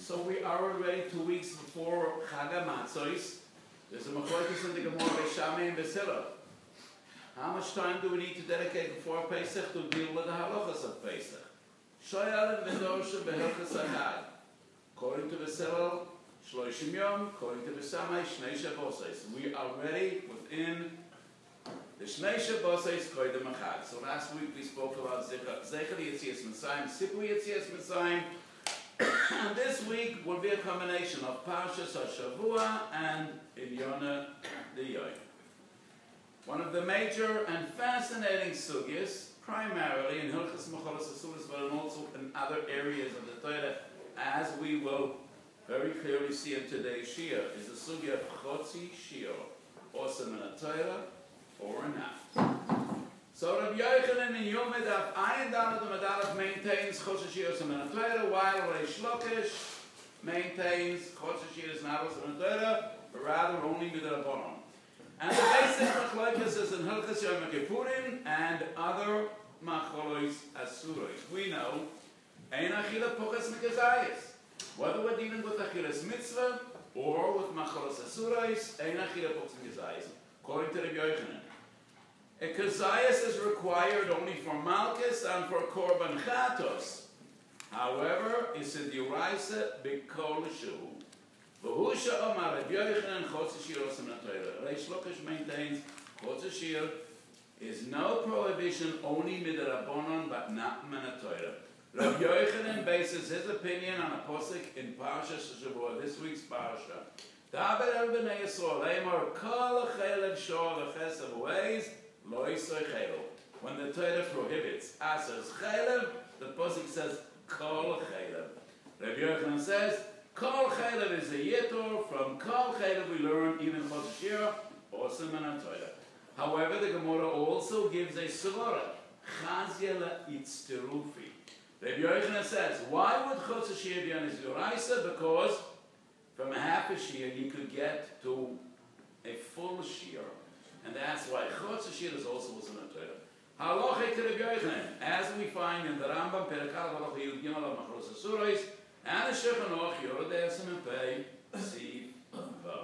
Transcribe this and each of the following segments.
So we are already 2 weeks before Chag HaMatzos. There's a machlokes in the Gemara by Shammai and Besira. How much time do we need to dedicate before Pesach to deal with the halachas of Pesach? Shoyal v'dosha b'hilchas Chag. According to Besira, Shloshim Yom. According to Shammai, Shnei Shabbos. We are already within the Shnei Shabbos Koydem Chag. So last week we spoke about Zecher Yetzias Mitzrayim, Sipur Yetzias Mitzrayim. And this week will be a combination of Parshas HaShavua and Ilyona D'Yoy. One of the major and fascinating sugyas, primarily in Hilchas Mecholos Asuros, but also in other areas of the Torah, as we will very clearly see in today's Shir, is the sugya of Chotzi Shir, awesome in a Torah or not. So Rabbi Yochanan in Yomed Daf Ayin Daled Medalef maintains Chotzi Shir awesome in a Torah, while Reish Lakish maintains Chotzi Shir is not awesome in a Torah, but rather only Midrabanan. And the basic machlokes is in Hilchas Yom Kippurim and other machlokes asuros. We know Ein Achila Puchas Mikazayis. Whether we're dealing with Achilas Mitzvah or with machlokes asuros, Ein Achila Puchas Mikazayis. According to Rabbi Yochanan, a kazayis is required only for Malchus and for Korban Chatos. However, it's a deraisa b'kol shu. V'husha Omar Rabbi Yochanan Chotzi Shir Osem L'Torah. Reish Lakish maintains Chotzi Shir is no prohibition only midrabanan but not min Torah. Rabbi Yochanan bases his opinion on a posuk in Parshas Shavua, this week's parsha. Daber el b'nei Yisrael leimor kol chelev shor v'chesav ways lo yisoi chelev. When the Torah prohibits asers chelev, the posuk says kol chelev. Rabbi Yochanan says Kol Chelev is a yitor. From Kol Chelev we learn even Chotzi Shir, awesome in a Torah. However, the Gemara also gives a svara, Chazia le'itzterufi. Rabbi Yochanan says, why would Chotzi Shir be on his Yoraisa? Because from a half a Shir you could get to a full Shir. And that's why Chotzi Shir is also awesome in a Torah. Halacha to Rabbi Yochanan, as we find in the Rambam, Perikal Halacha Yud Gimel HaMachlos Asuros, and the Shechanoch, Yorodei Asim Pei, Siv Vav.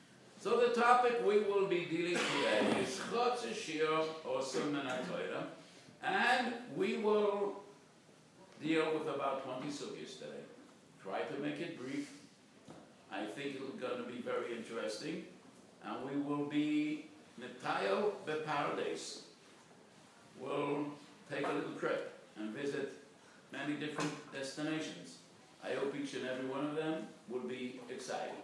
So the topic we will be dealing today is Chotzi Shir awesome in a Torah, and we will deal with about 20 sugyas today. Try to make it brief. I think it's going to be very interesting, and we will be Netayo Bepardes. We'll take a little trip and visit many different destinations. I hope each and every one of them will be exciting.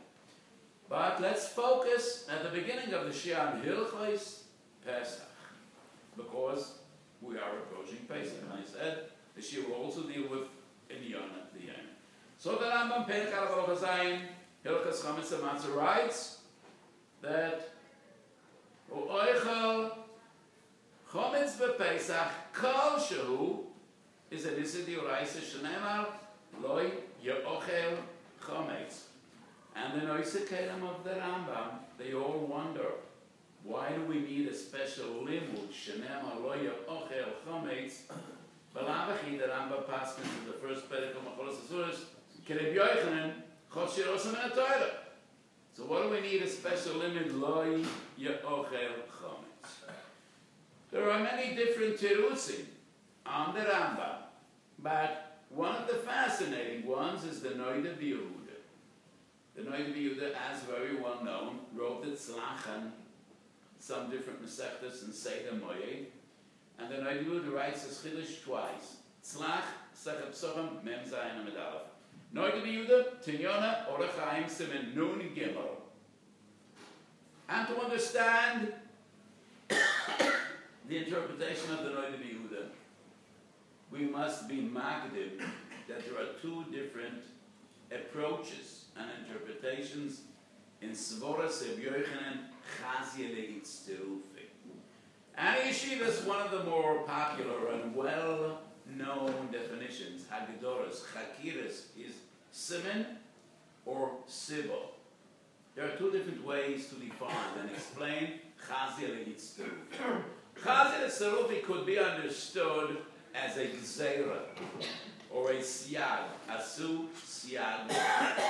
But let's focus at the beginning of the Shir on Hilchos Pesach, because we are approaching Pesach. And I said the Shir will also deal with Ilyona D'Yoy. So the Rambam Perikal Halacha Zayin Hilchos Chametz HaMatzah writes that U'oichel Chometz b'Pesach Kol Shehu is a Nisa D'Oraisa Shenemar Loi Ye'ochel Chometz. And the Noisa Kelim of the Rambam, they all wonder, why do we need a special limud, Shenemar Loi Ye'ochel Chometz? B'lavachi, the Rambam passed into the first Perek of Mecholos Asuros, Rabbi Yochanan, Chotzi Shir awesome in a Torah. So what do we need a special limud, Loi Ye'ochel Chometz? There are many different terutzim on the Rambam, but one of the fascinating ones is the Noida B'Yehuda. The Noida B'Yehuda, as very well known, wrote the Tzlachan, some different Masechtas and Seder Moed, and the Noida B'Yehuda writes this Chiddush twice. Tzlach, Sechet Psachim, Mem Zayin Amud Aleph. Noida B'Yehuda, Tinyona, Orach Chaim, Simen Nun Gimel. And to understand the interpretation of the Noida B'Yehuda, we must be magdim that there are two different approaches and interpretations in Svoras Rabbi Yochanan Chazia le'itzterufi. And Yeshiva is one of the more popular and well-known definitions. Hagdoras, Chakiras is Simen or Sibo. There are two different ways to define and explain Chazia le'itzterufi. Chazia le'itzterufi could be understood as a gzeira or a siag, asu siag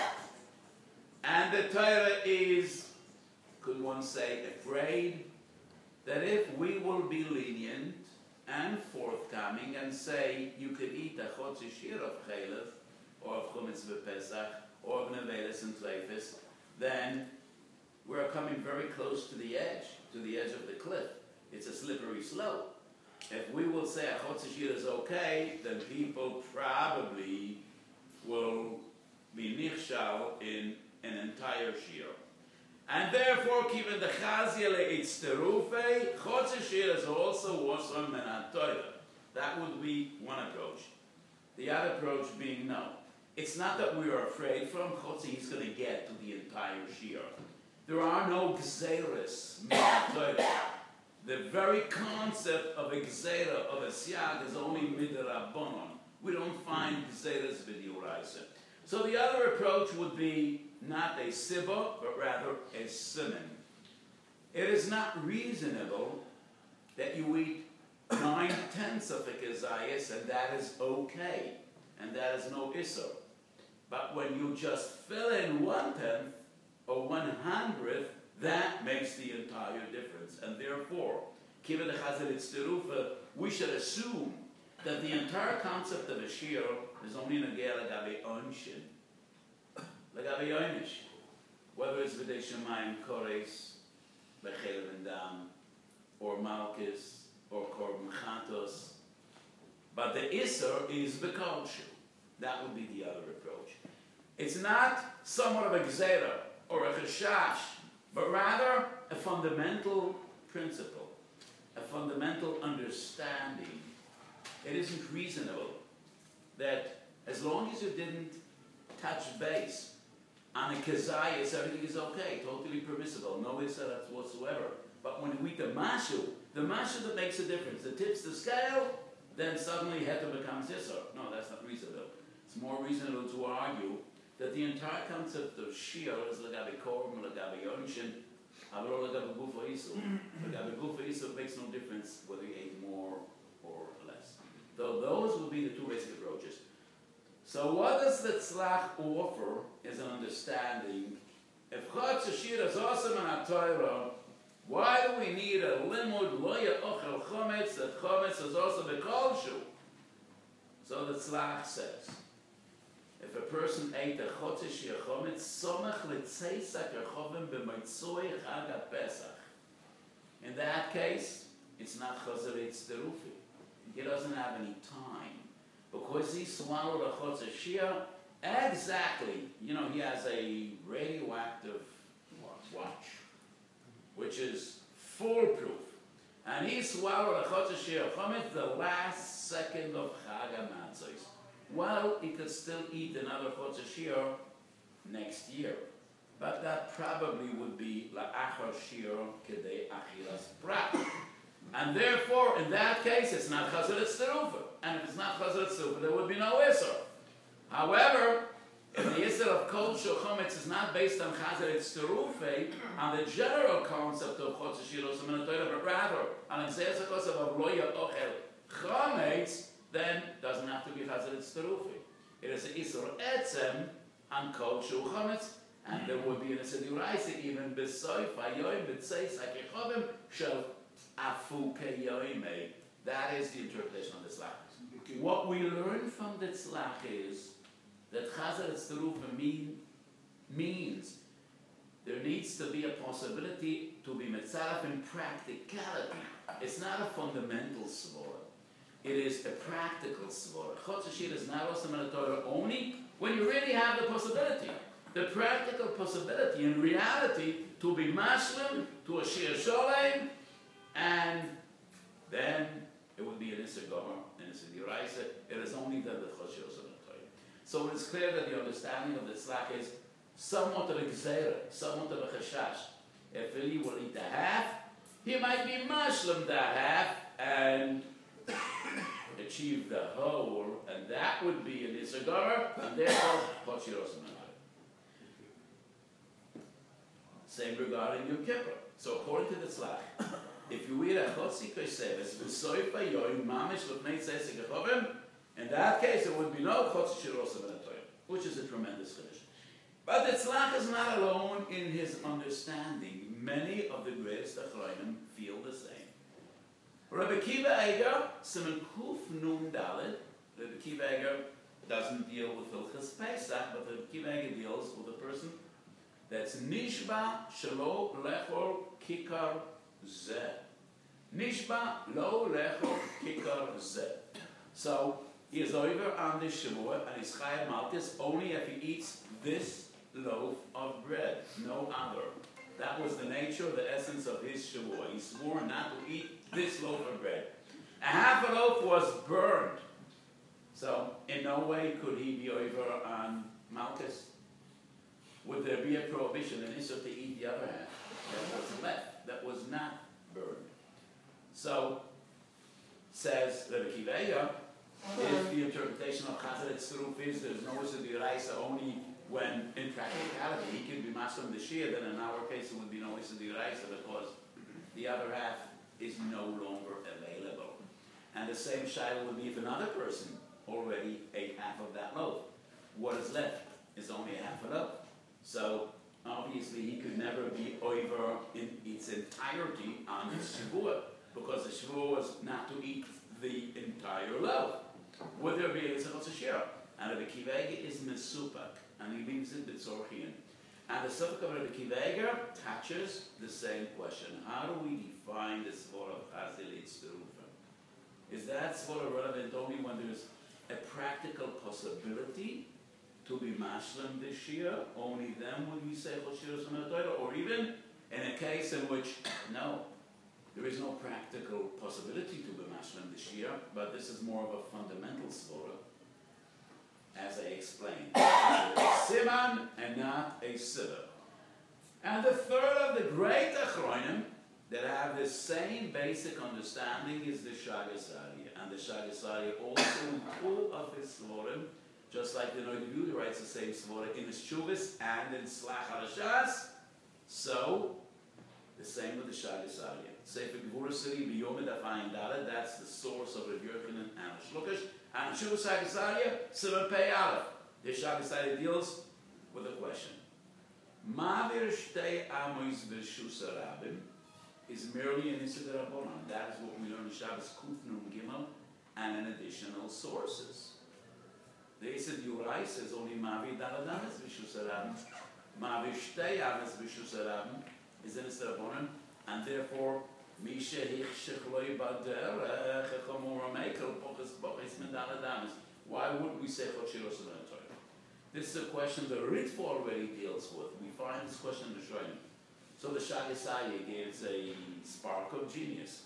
And the Torah is, could one say, afraid that if we will be lenient and forthcoming and say you could eat a chotzi shir of chalef or of chumetz v'pesach or of nevelis and treifis, then we're coming very close to the edge of the cliff. It's a slippery slope. If we will say a chotzi shir is okay, then people probably will be nichshal in an entire shir. And therefore, given the chazia le'itzterufe, chotzi shir is also wasam menat Torah. That would be one approach. The other approach being no. It's not that we are afraid from chotzi he's going to get to the entire shir. There are no gzeres menat Torah. The very concept of a gzera, of a siag, is only midrabanon. We don't find gzeres b'diuraisa. So the other approach would be not a sibba, but rather a siman. It is not reasonable that you eat 9/10 of a kezayis, and that is okay, and that is no issur. But when you just fill in 1/10 or 1/100th, that makes the entire difference. And therefore, kiva the chazal itzterufa, we should assume that the entire concept of a shir is only nagea lagabe onshin. Lagabe oynish. Whether it's v'dei shemayim kores, bechelev and dam, or malchus, or korban chatos. But the isser is b'kolshu. That would be the other approach. It's not somewhat of a gzera or a chashash, but rather a fundamental principle, a fundamental understanding. It isn't reasonable that as long as you didn't touch base on a kezayis, everything is okay, totally permissible, no isser whatsoever. But when we eat the mashu that makes a difference, that tips the scale, then suddenly heter becomes isser. No, that's not reasonable. It's more reasonable to argue that the entire concept of shir is lagabe korban, lagabe yonshin, avro lagabe gufa isu. Lagabe gufa isu makes no difference whether you ate more or less. So those would be the two basic approaches. So what does the tzlach offer as an understanding? If chotzi shir is awesome in our Torah, why do we need a limud lo ye'ochel chometz, that chometz is also b'kolshu? So the tzlach says, if a person ate a chotzi shir chometz, somach l'tzeisak rechovim b'moitzoi chag ha-pesach. In that case, it's not chazer itzterufi. He doesn't have any time. Because he swallowed a chotzi shir, exactly, he has a radioactive watch, which is foolproof. And he swallowed a chotzi shir chometz the last second of Chag HaMatzos. Well, he could still eat another chotzi shir next year. But that probably would be la'achar shir kedei achilas prat. And therefore, in that case, it's not chazer itzterufa. And if it's not chazer itzterufa, there would be no isser. However, if the isser of kol chometz is not based on chazer itzterufa, on the general concept of chotzi shir osam minatoyra, but rather on the concept of lo ye'ochel chometz, then it doesn't have to be chazer itzterufa. It is an isser etzem on kol chometz, and there would be an isser duraisa even b'soif hayoim b'tzeis hakechovim shel afu keyoime. That is the interpretation of the tzlach. What we learn from the tzlach is that chazer itzterufa means there needs to be a possibility to be metzaraf in practicality. It's not a fundamental svara. It is a practical svara. Chotzi shir is not also in the Torah only when you really have the possibility. The practical possibility in reality to be mashlim, to a shir sholem, and then it would be an isser gomer, an isser diraisa. It is only then the chotzi shir osam in the Torah. So it's clear that the understanding of the tzlach is somewhat of a gzeira, somewhat of a chashash. If he will eat the half, he might be mashlim that half and achieve the whole, and that would be an isser gomer, and therefore chotzi shir osam in the Torah. Same regarding Yom Kippur. So according to the tzlach, if you eat a chotzi koseves v'soif hayoim mamish l'pnei tzeisik hachovim, in that case it would be no chotzi shir osam in the Torah, which is a tremendous chiddush. But the Tzlach is not alone in his understanding. Many of the greatest Achronim feel the same. Rabbi Kiva Eger, Siman Kuf Nun Dalet, Rabbi Kiva Eger doesn't deal with Hilchas Pesach, but Rabbi Kiva Eger deals with a person that's Nishba Shelo Lechor Kikar Zeh. Nishba Lo Lechor Kikar Zeh. So he is over on this Shavuot and he's Chayav Malchus only if he eats this loaf of bread, no other. That was the nature, the essence of his Shavuot. He swore not to eat this loaf of bread. A half a loaf was burned. So in no way could he be over on Malchus. Would there be a prohibition in Issur to eat the other half that was left, that was not burned? So, says Rabbi Kiva Eger, if the interpretation of Chazal Tzaruf is there's no Issur D'Oraisa only when, in practicality, he can be master of the Shia, then in our case it would be no Issur D'Oraisa because the other half is no longer available. And the same shaila would be if another person already ate half of that loaf. What is left is only a half a loaf. So, obviously, he could never be over in its entirety on his Shavuot, because the Shavuot was not to eat the entire loaf. Would there be a Yitzchak Shira? And Rabbi Kiva Eger is Mesupak, and he leaves it B'tzorchian. And the Suffolk of Rabbi Kiva Eger touches the same question. How do we define the Svara of Chazal Tzarufah? Is that Svara relevant only when there's a practical possibility to be mashlim this year? Only then would we say Choshiros on the Torah? Or even in a case in which, no, there is no practical possibility to be mashlim this year, but this is more of a fundamental Svara, as I explained. It's a siman and not a siddur. And the third of the great Achronim that have the same basic understanding is the Shagas Aryeh. And the Shagas Aryeh also in all of his Svarim, just like the Noid Yehuda writes the same Svara in his Shuvas and in Slach HaRashas, so the same with the Shagas Aryeh. Sefer Gevurah Siri B'Yom Dafayim Daled, that's the source of Rav Yochanan and Shlukish. And Shuvas Shagas Aryeh, Siman Pei Aleph. The Shagas Aryeh deals with a question. Ma'avir Shtei Amos B'Shus HaRabim is merely an Issur D'Rabbanan. That is what we learn in Shabbos Kuf Nun Gimel and in additional sources. The Issur D'Oraisa is only Ma'avir Daled Amos B'Shus HaRabim. Ma'avir Shtei Amos B'Shus HaRabim is an Issur D'Rabbanan, and therefore Misha Hichshech Loi Bader Chechamor Amekel Pochis Pochis Min Daled Amos. Why wouldn't we say Choshiros on the Torah? This is a question the Ritva already deals with. We find this question in the Shonim. So the Shagas Aryeh gives a spark of genius.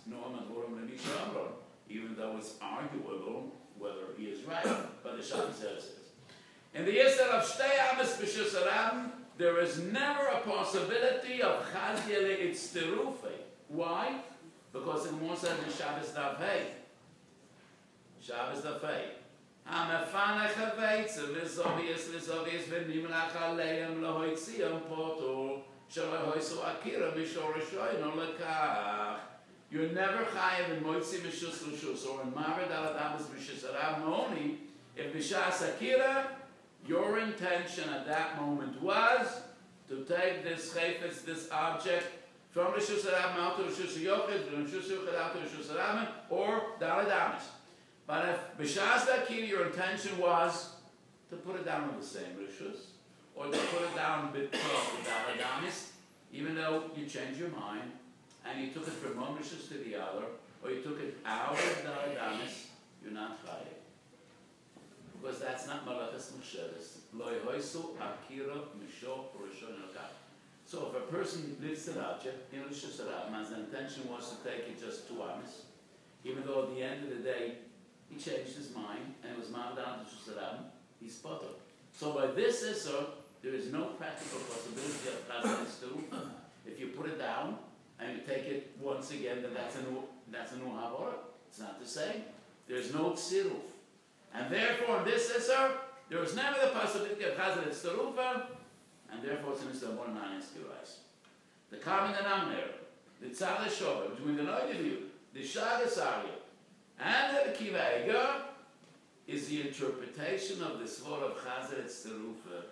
Even though it's arguable whether he is right, but the Shagas Aryeh says. In the Yisrael of Shtei Amos B'Shus HaRabim, there is never a possibility of Chazal Tzarufah. Why? Because the Gemara says in Shabbos Daf Hey. Shabbos Daf Hey. Hamefana chaveitza v'zovius v'nimlach aleim lohoitziam potur shalohoisu akira mishorashoyno lekach. You're never chayav in moitzi mishus l'shus or in marid aladamas mishus harabim only if b'shas akira your intention at that moment was to take this chayfetz, this object, from Rishus Harabim out to Rishus Yochid, from Rishus Yochid out to Rishus Harabim, or Daled Amos. But if B'shas Dakir your intention was to put it down on the same Rishus, or to put it down between the Daled Amos, even though you changed your mind, and you took it from one Rishus to the other, or you took it out of Daled Amos, you're not chayav. Because that's not Malachas Machshavos. Lo Yehoisu Akira Misho Rishon Elkach. So if a person lifts an object in Rishus Harabim, and his intention was to take it just 2 amos, even though at the end of the day he changed his mind and it was marked down to Rishus Harabim, he's potter. So by this Issur, there is no practical possibility of Chazal Tzarufah. If you put it down and you take it once again, then that's a new Havara. It's not the same. There's no Tziruf. And therefore, in this Issur, there is never the possibility of Chazal Tzarufah, and therefore it's an Issur more non-escurized. The common denominator, the Tzad HaShover, between the Noid Yehuda, the Shagas Aryeh, and the Kiva Eger, is the interpretation of the Svara of Chazal Tzarufah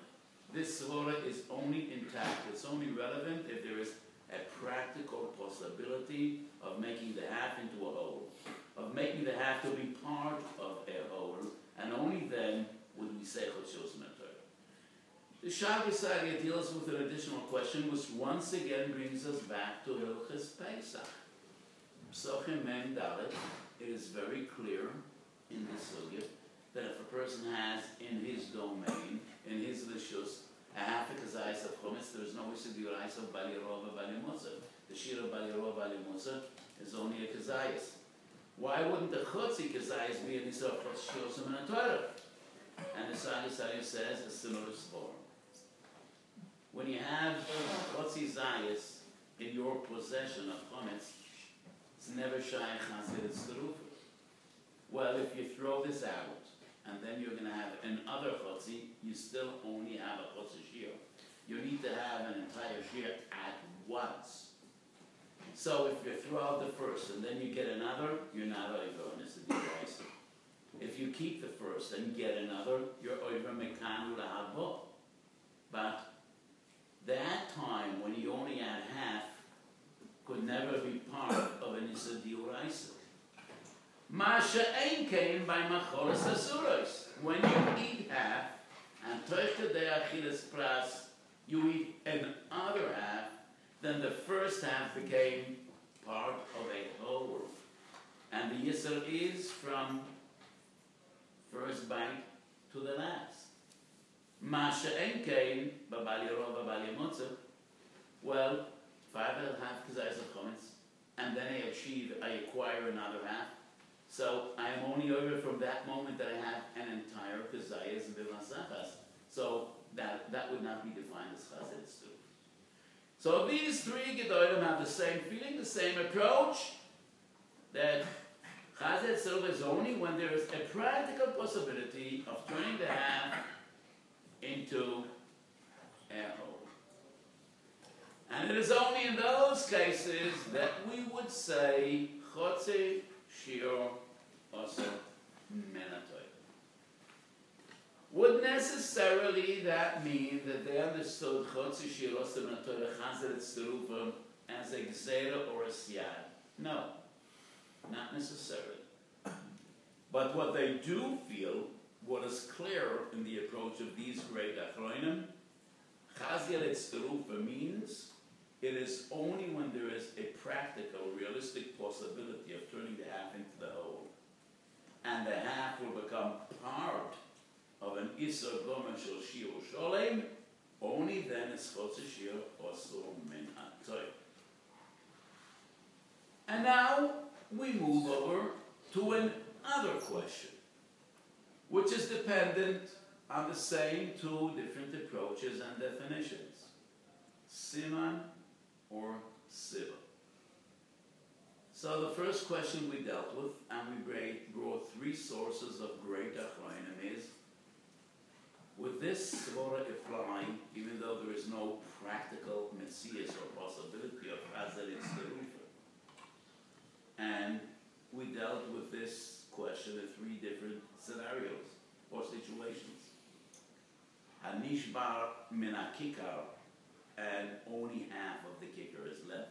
this svara is only intact, it's only relevant if there is a practical possibility of making the half into a whole, of making the half to be part of a whole, and only then would we say Chotzios min Torah. The Shabbos Agya deals with an additional question, which once again brings us back to Hilchos Pesach. Psachim Mem Dalet, it is very clear in the sugya that if a person has in his domain, in his lishus, a half a kazayis of chumetz, there is no issue of the of bali rova bali mutza. The shir of bali rova bali mutza is only a kazayis. Why wouldn't the chutzi kazayis be an issue of chutz min Torah? And the Sagi says a similar story. When you have chutzi zayis in your possession of chumetz, it's never shy chazir tzrufa. Well, if you throw this out, and then you're going to have another chotzi, you still only have a chotzi shir. You need to have an entire shir at once. So if you throw out the first and then you get another, you're not over, and it's a device. If you keep the first and get another, you're over mekanu lahabo. But that time when you only had half could never be part of an Issa Diuraisa. Masha Ein came by Macholas Asuros. When you eat half, and Toicha de Achilas Pras, you eat another half, then the first half became part of a whole. And the Yisr is from first bite to the last. Masha Ein came by Bali Rova Bali Mutza. Well, 5.5 kazayas of chumetz, and then I acquire another half. So I am only over from that moment that I have an entire kazayas v'masachas. So that would not be defined as chazir tzuruf. So these three gedolim have the same feeling, the same approach, that chazir tzuruf is only when there is a practical possibility of turning the half into a whole. And it is only in those cases that we would say chotzi shir also menatoy. Would necessarily that mean that they understood chotzi shir also menatoy chazir tzurufim as a gzeira or a siyad? No, not necessarily. But what they do feel, what is clear in the approach of these great achronim, chazir tzurufim means it is only when there is a practical, realistic possibility of turning the half into the whole, and the half will become part of an Isser Gomer Shel Shir Sholem, only then is Chotzi Shir Osur Min HaTorah. And now we move over to another question, which is dependent on the same two different approaches and definitions. Siman or Siva. So the first question we dealt with, and we brought three sources of great achronim, is, would this svara apply even though there is no practical messias or possibility of chazir tzurufim? And we dealt with this question in three different scenarios or situations. Hanishbar min hakikar, and only half of the kicker is left.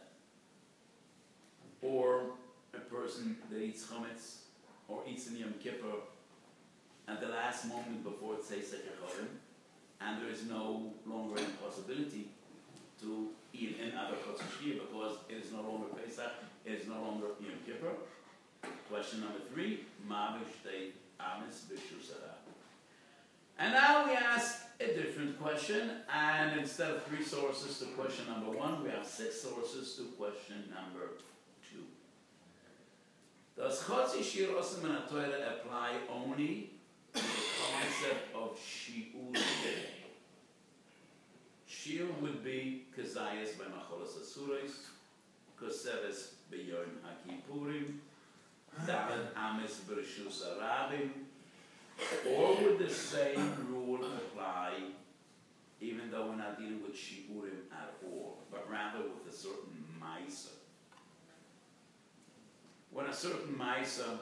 Or a person that eats chametz or eats in Yom Kippur at the last moment before it says Sekechorim, and there is no longer any possibility to eat another Chotzi Shir because it is no longer Pesach, it is no longer Yom Kippur. Question number 3, Ma b'shtei amis b'shusara. And now we ask a different question, and instead of 3 sources to question number 1, we have 6 sources to question number 2. Does Chotzi Shir Osir Min HaTorah apply only to the concept of shiur? Shir would be kazayas by macholas asuros, koseves b'yom haKippurim, daven amis b'reshus harabim. Or would the same rule apply even though we're not dealing with shiurim at all, but rather with a certain ma'isa? When a certain ma'isa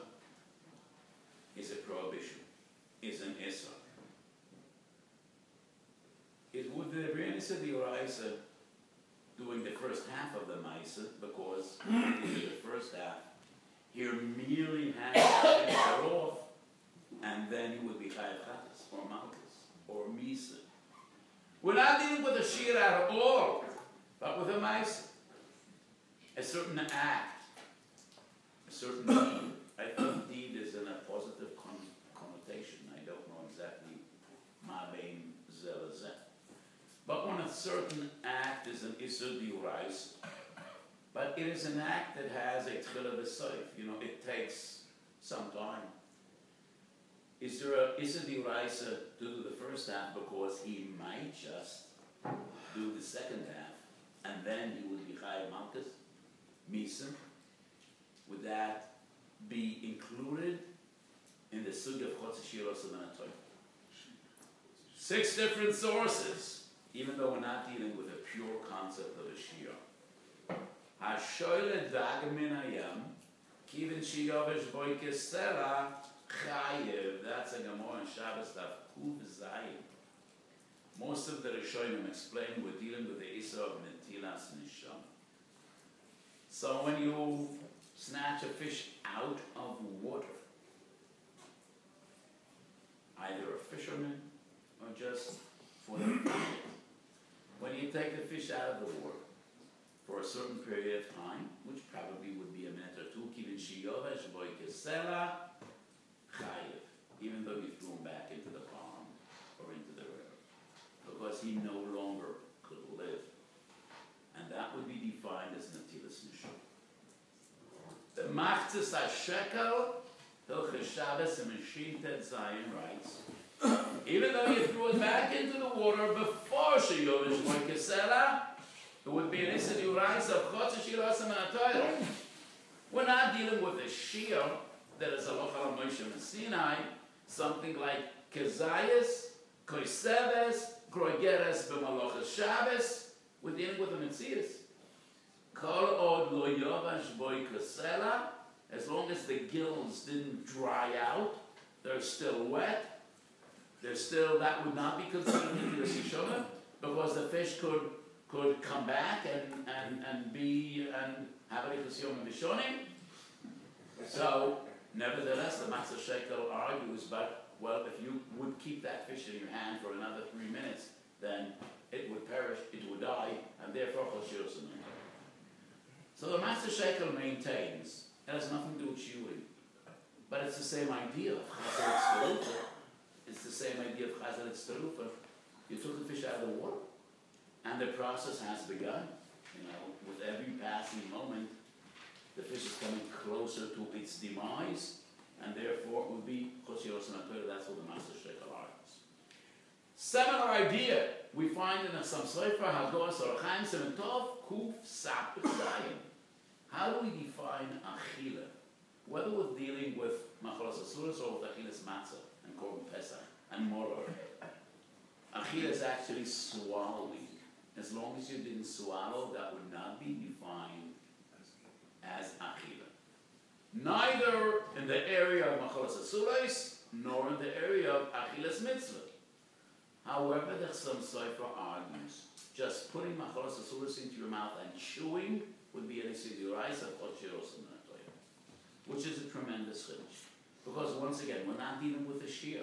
is a prohibition, is an issa, it the Brian said the Uraisa doing the first half of the Maisa, because the first half, he merely has to finish it off, and then he would be Chayav Chatas, or Malchus, or Misa. We're not dealing with a Shir at all, but with a Maisa. A certain act, a certain deed. I think deed is in a positive connotation. I don't know exactly ma bein zeh lezeh. But when a certain act is an Isur D'Oraisa, but it is an act that has a Tchila V'Soif, it takes some time. Is there a Isur D'Oraisa to do the first half because he might just do the second half, and then he would be Chayav Malchus, Misa? Would that be included in the Sugya of Chotzer Shiros and Atoy? 6 different sources, even though we're not dealing with a pure concept of a Shir. Hashoyle Dagamin Hayam, Kivin Shiyovish Boikesela, Chayev, that's a Gemara in Shabbos Daf Kuv Zayin. Most of the Rishonim explain we're dealing with the Isra of Netilas Nisham. So when you snatch a fish out of water, either a fisherman or just for the market, when you take the fish out of the water for a certain period of time, which probably would be a minute or two, Kivin Shiyovesh Boikesela Chayev, even though you threw him back into the pond or into the river, because he no longer could live. And that would be defined as Netilas Nisham. The Machzis HaShekel, Hilchos Shabbos and Mashin Tet Zayin writes, even though you threw it back into the water before Sheyovish Boikesela, it would be an Isur D'Oraisa of Chotzer Shiros and Atoy. We're not dealing with a Shir that is a Lochal Moshe and Sinai, something like Kezayas, Koiseves, Groigeres b'Malochas Shabbos. We're dealing with a Metzias. Kol od lo yovash boikesela, as long as the gills didn't dry out, they're still wet, that would not be considered Netilas Yishona, because the fish could come back and have a Netilas Yishona. So, nevertheless, the Matzah Shekel argues, but, well, if you would keep that fish in your hand for another 3 minutes, then it would perish, it would die, and therefore Choshiros. So the Matzah Shekel maintains it has nothing to do with chewing, but it's the same idea of Chazaret Sterufa. It's the same idea of Chazaret Sterufa. You took the fish out of the water, and the process has begun. With every passing moment, the fish is coming closer to its demise, and therefore it would be Choshiros and Atur. That's what the Matzah Shekel argues. Similar idea we find in some Sefer Hagos or Chaim Sementov Kuf Sap Zayin. How do we define Achila? Whether we're dealing with Machalas Asuras or with Achilas Matzah and Korban Pesach and Moror. Achila is actually swallowing. As long as you didn't swallow, that would not be defined as Achila. Neither in the area of Machalas Asuras nor in the area of Achilas Mitzvah. However, the Chassam Sofer argues just putting Machalas Asuras into your mouth and chewing would be an Isur D'Oraisa of Choshiros and Atoy, which is a tremendous chiddush. Because once again, we're not dealing with a shear.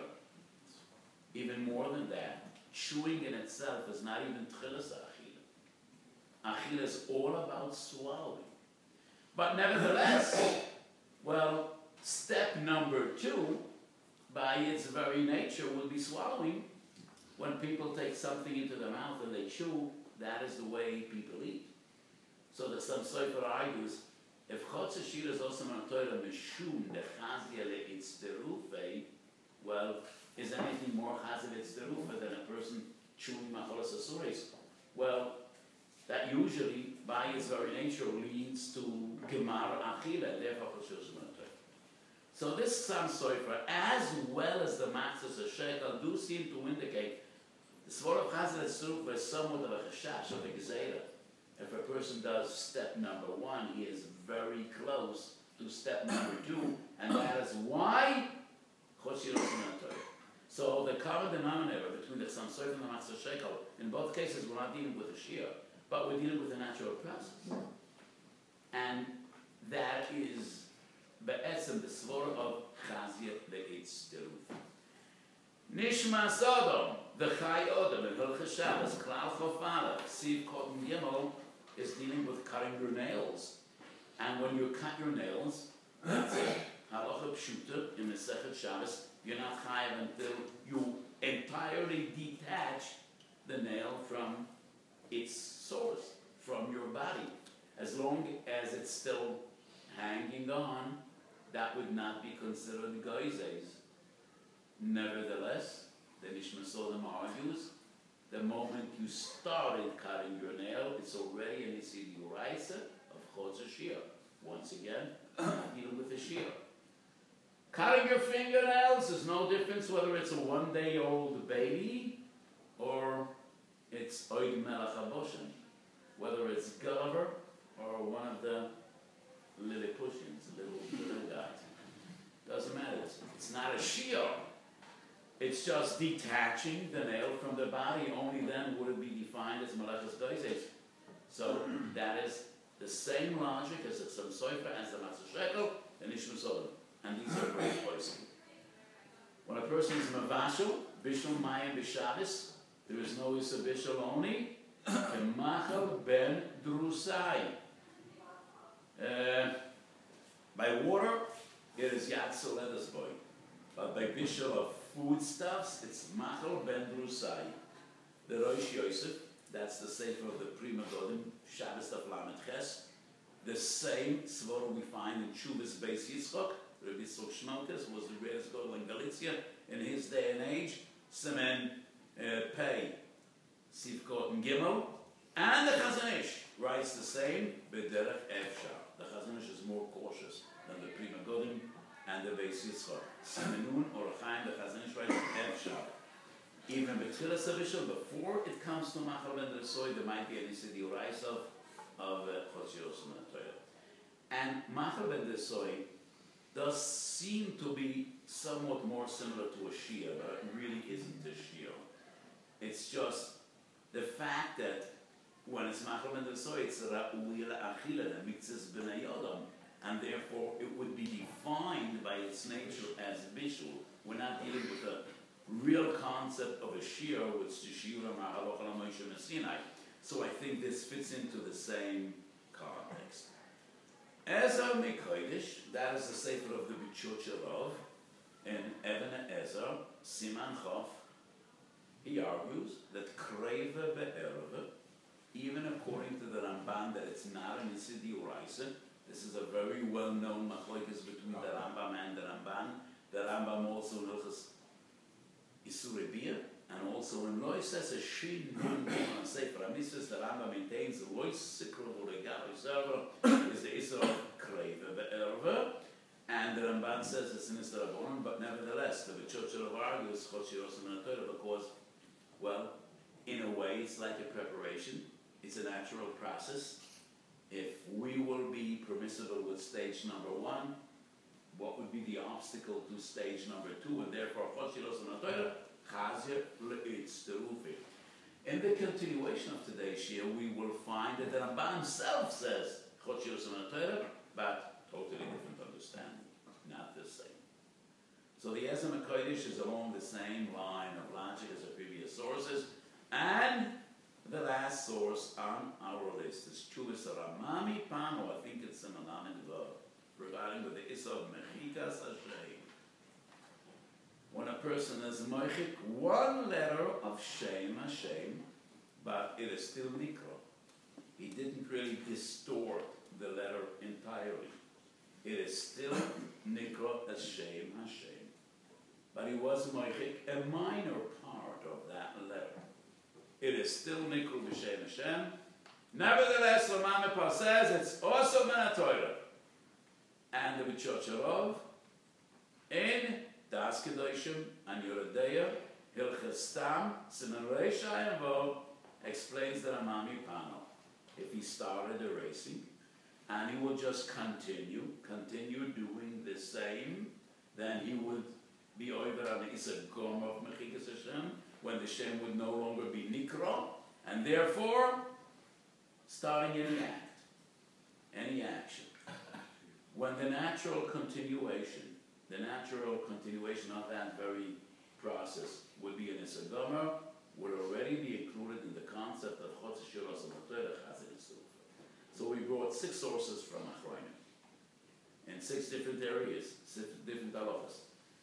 Even more than that, chewing in itself is not even Tchilas Achila. Achila is all about swallowing. But nevertheless, well, step number 2, by its very nature, will be swallowing. When people take something into their mouth and they chew, that is the way people eat. So the Chassam Sofer argues, if Chotzer Shiros Osam Atoyla Mishum Dechazia Le'itzterufe, well, is anything more Chazil Itzterufe than a person chewing Machalas Asuros? Well, that usually, by its very nature, leads to Gemar Achila, therefore Choshiros and Atoyla. So this Chassam Sofer, as well as the Matzah Shekel, do seem to indicate the Svor of Chazil Itzterufe is somewhat of a chashash, of a gzeira. If a person does step number 1, he is very close to step number 2, and that is why Choshiros and Atoyla. So the common denominator between the Chassam Sofer and the Matzah Shekel, in both cases we're not dealing with a shear, but we're dealing with a natural process. And that is be'etzem the svara of Chazir le'etz teruf. Nishma Sodom, the Chai Odom, in Hilchos Shabbos, Klal Chof Aleph, Siv Kotten Gimel, is dealing with cutting your nails. And when you cut your nails, that's it. Halacha Pshuta in the Sechet Shabbos, you're not chayav until you entirely detach the nail from its source, from your body. As long as it's still hanging on, that would not be considered goizes. Nevertheless, the Nishma Sodom argues, the moment you started cutting your nail, it's already an Isid Yuraisa of Chotzer Shir. Once again, not dealing with the shear. Cutting your fingernails is no difference whether it's a one-day-old baby or it's Oid Melech HaBoshen, whether it's Gulliver or one of the Lilliputians, little guys. Doesn't matter. It's not a shear. It's just detaching the nail from the body. Only then would it be defined as Melechus Doizes. So that is the same logic as the Chassam Sofer, as the Matzah Shekel, and Nishma Sodom. And these are great places. When a person is Mavashel, Bishul Mayim B'Shabbos, there is no Issa Bishul only, Kemachel Ben Drusai. By water, it is Yatzel Edesboy. But by Bishul of foodstuffs, it's Machel Ben Drusai. The Rosh Yosef, that's the Sefer of the Pri Megadim, Shabbos of Lamed Ches. The same svara we find in Chuvas Beis Yitzchok. Rabbi Yitzchok Shmolkes was the greatest gadol in Galicia in his day and age. Semen Pei, Sivkot and Gimel. And the Chazon Ish writes the same, B'derech Efshar. The Chazon Ish is more cautious than the Pri Megadim and the Beis Yitzchok. Semenun or Chaim, the Chazon Ish writes Efshar. Even B'tchilas Avishal, before it comes to Machal Ben Drusai, there might be an Isid Yurais of Chotziros and Torah. And Machal Ben Drusai does seem to be somewhat more similar to a Shia, but it really isn't a Shia. It's just the fact that when it's Machal Ben Drusai, it's Ra'ui La'achila, the Mitzvahs B'nai Yodam, and therefore it would be defined by its nature as Bishul. We're not dealing with a real concept of a Shia, which is Shiura Ma'aloch Moshe Messinai. So I think this fits into the same context. Ezer Mikodesh, that is the Sefer of the B'Chuchelov, in Even Ezer, Siman Chof, he argues that Kreva Be'erve, even according to the Ramban, that it's not an Isid Yuraisa. This is a very well-known machlokes between the Rambam and the Ramban. The Rambam also knows Isur Bia, and also in Lois says a Shin Nun on Sefer HaMitzvos, the Rambam maintains the Lois Sikro Uregavi Server is the Isur of Kreva Be'erve, and the Ramban says it's an Isur Abonon, but nevertheless, the B'Chuchelov argues Chotziros and Torah because, well, in a way, it's like a preparation. It's a natural process. If we will be permissible with stage number 1, what would be the obstacle to stage number 2? And therefore, Chotziros and Torah, Chazir le'itz terufi. In the continuation of today's Shia, we will find that the Ramban himself says Chotziros and Torah, but totally different understanding, not the same. So the Ezer Mikodesh is along the same line of logic as the previous sources, and the last source on our list is Chuvas Ramami Pano, I think it's in Alamed Vav, regarding with the Issa of Mechikas Hashem. When a person is Mechik, one letter of Shem Hashem, but it is still Nikra. He didn't really distort the letter entirely. It is still Nikra as Shem Hashem. But he was Mechik, a minor part of that letter. It is still Nikru B'Shem Hashem. Nevertheless, Ramamipah says it's also Ben Torah. And the B'Chuchelov in Das Kedoshim and Yoredeya, Hilchas Stam, Siman Reish Ayin Vav, explains the Ramamipah. If he started erasing, and he would just continue doing the same, then he would be over an Issa Gom of Mechikas Hashem, when the Shem would no longer be Nikra, and therefore, starting any action. When the natural continuation of that very process would be an Issa Gomer, would already be included in the concept of Chotz Shiros and Chazir Sufa. So we brought 6 sources from Achronim in 6 different areas, 6 different halachas.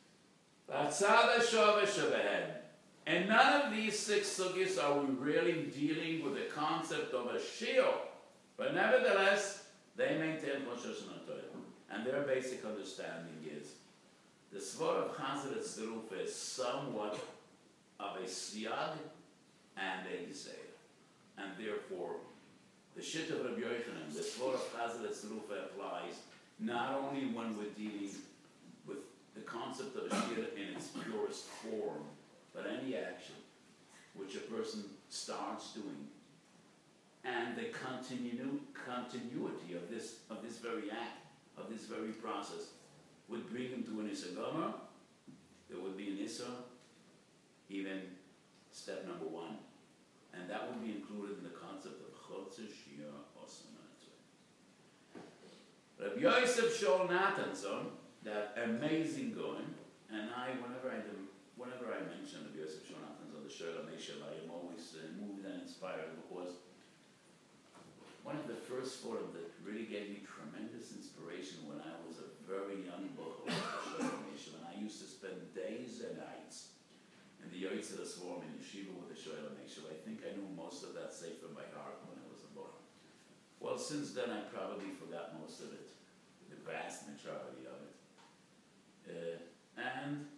And none of these 6 sugyas are we really dealing with the concept of a shiur, but nevertheless they maintain Choshesh and Torah. And their basic understanding is the Svar of Chazir Tziruf is somewhat of a siyag and a yisayah. And therefore, the shit of Rabbi Yochanan, the Svar of Chazir Tziruf applies not only when we're dealing with the concept of a shir in its purest form, but any action which a person starts doing, and the continuity of this very act, of this very process, would bring him to an Issa Gomer. There would be an Issa, even step number 1, and that would be included in the concept of Chotzer Shia Osam. Rabbi Yosef Shol Natanson, that amazing going, and whenever I mention Rabbi Yosef Shol Natanson, the Shol HaMeshel, I am always moved and inspired, because one of the first forums that really gave me tremendous inspiration when I was a very young book, and I used to spend days and nights in the Yotzei Swarm in Yeshiva with the Shoel HaMeshel. I think I knew most of that sefer by heart when I was a book. Well, since then I probably forgot most of it, the vast majority of it. And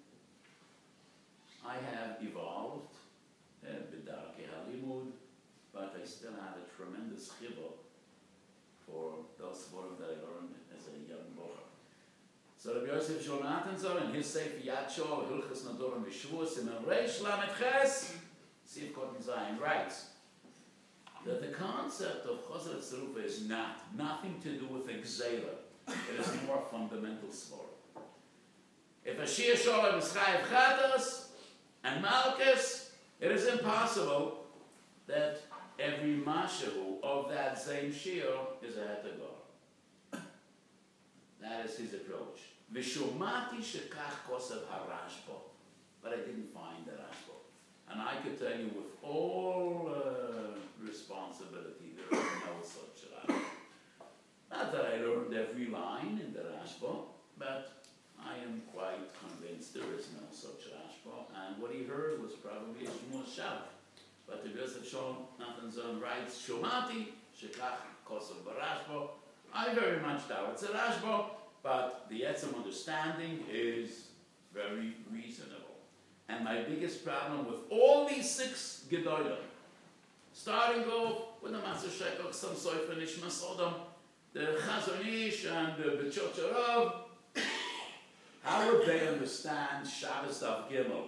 I have evolved, b'darkei halimud, but I still have a tremendous chibur for those forms that I learned as a young bocher. So Rabbi Yosef Shol Natanson, in his Sefer Yad Shol, Hilchos Nadorim V'Shvuos, in Reish Lamed Ches, Siv Kotin Zayin, writes that the concept of Chosar Tzrufa is nothing to do with a gzeira. It is more fundamental svara. If a Shia Sholem is Chayev Chatos and Malchus, it is impossible that every mashahu of that same Shia is a Hetagar. That is his approach. V'shomati shekach kosav harashbo. But I didn't find the Rashbo. And I could tell you with all responsibility, there is no such Rashbo. Not that I learned every line in the Rashbo, but I am quite convinced there is no such Rashbo. And what he heard was probably a Shmuel Shav. But the Yosef Shol Natanson writes, Shomati shekach kosav barashbo. I very much doubt it's a Rashbo, but the etzem understanding is very reasonable. And my biggest problem with all these 6 Gedolim, starting off with the Maser Shekach, some Sofer Nishmas Odom, the Chazon Ish and the B'chot Sharav, how would they understand Shabbos Daf Gimel?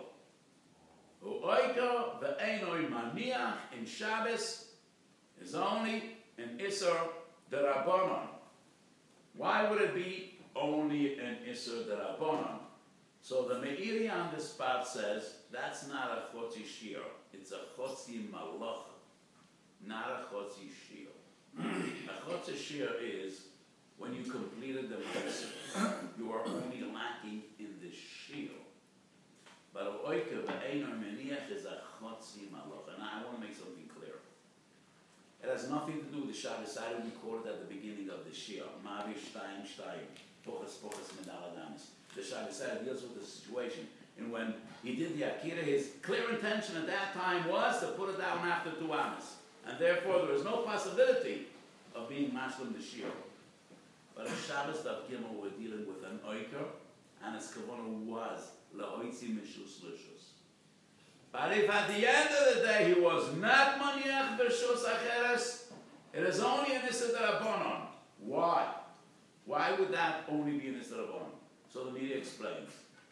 U'oika ve'enoi maniach in Shabbos is only an Isser D'Rabbanan. Why would it be only an Isser D'Rabbanan? So the Meiri on this spot says that's not a Chotzi Shir, it's a Chotzi Malach, not a Chotzi Shir. A Chotzi Shir is when you completed the Mitzvah, you are only lacking in the Shir. But Oika ve'enor meniach is a Chotzi Malach. And I want to make something clear. It has nothing to do with the Shabbos. I recorded at the beginning of the Shir. Mavi Shtayim Shtayim. Pochas Medal Adamis. The Shabbos deals with the situation. And when he did the Akira, his clear intention at that time was to put it down after 2 Amas. And therefore there is no possibility of being Mashlim the Shir. But in Shabbos Daf Gimel we're dealing with an Oiker, and his Kavanah was La'oitzi Mishus Lishus. But if at the end of the day he was not Maniach B'Shus Acheres, it is only an Issa D'Rabbanan. Why? Why would that only be an Issa D'Rabbanan? So the media explains.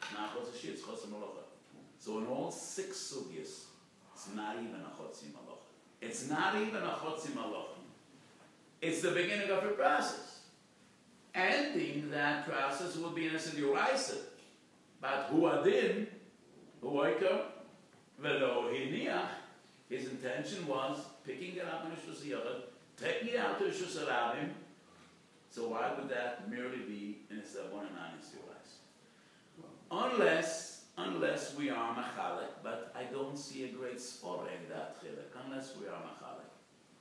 So in all 6 sugyas, it's not even a Chotzi Malach. It's not even a Chotzi Malach. It's the beginning of a process. Ending that process will be an Issa D'Oraisa. But hu adin, hu oika, velo hiniach, his intention was picking it up in Rishus Yochid, taking it out to Rishus Harabim. So why would that merely be in a Sabon and Anis Yorais? Unless we are Machalek, but I don't see a great spore in that chilek, unless we are Machalek.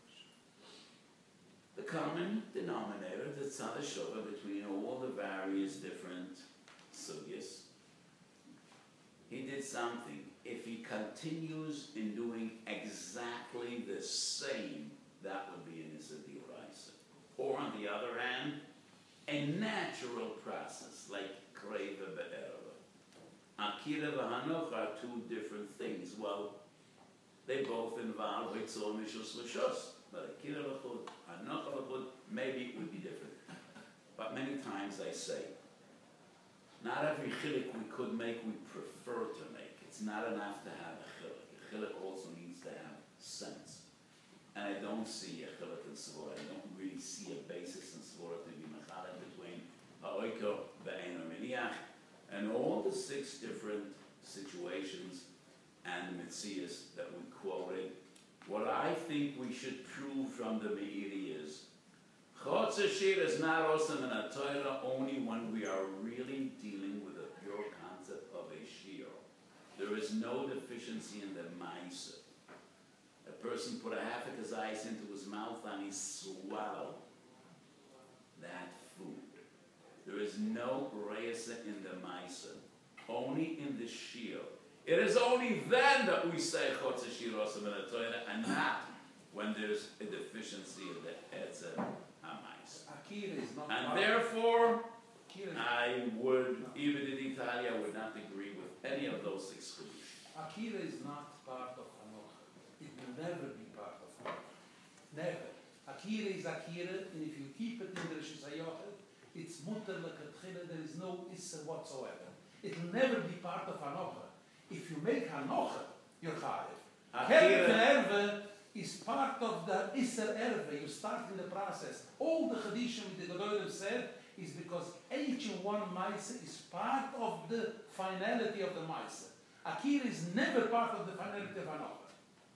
The common denominator, the Tzad Shova between all the various different sugyas, he did something. If he continues in doing exactly the same, that would be an Issa D'Oraisa. Or on the other hand, a natural process like Kreva Be'erva. Akira v'Hanoch are two different things. Well, they both involve Hitzor Mishus L'Shus. But Akira v'Chud, Hanoch v'Chud, maybe it would be different. But many times I say, not every chilik we could make, we prefer to make. It's not enough to have a chilik. A chilik also needs to have sense. And I don't see a chilik in Svora. I don't really see a basis in Svora to be mechalek between ha'oiko ve'eno miniach and all the 6 different situations and mitzias that we quoted. What I think we should prove from the Meiri is Chotz Shir is not awesome in a Torah only when we are really dealing with a pure concept of a Shir. There is no deficiency in the Maisa. A person put a half a kazayis into his mouth and he swallowed that food. There is no reisa in the Maisa, only in the Shir. It is only then that we say Chotz Shir awesome in a Torah and not when there's a deficiency in the Etzer. And therefore, I would, even in Italia, I would not agree with any of those exclusions. Akira is not part of Hanocha. It will never be part of Hanocha. Never. Akira is Akira, and if you keep it in the Rishus HaYochid, it's mutter l'katchila, there is no issa whatsoever. It will never be part of Hanocha. If you make Hanocha, you're chayiv. Akira is part of the Isser Erve. You start in the process. All the Chadishim the Gedolim said is because each one Maisa is part of the finality of the Maisa. Akira is never part of the finality of Hanoch.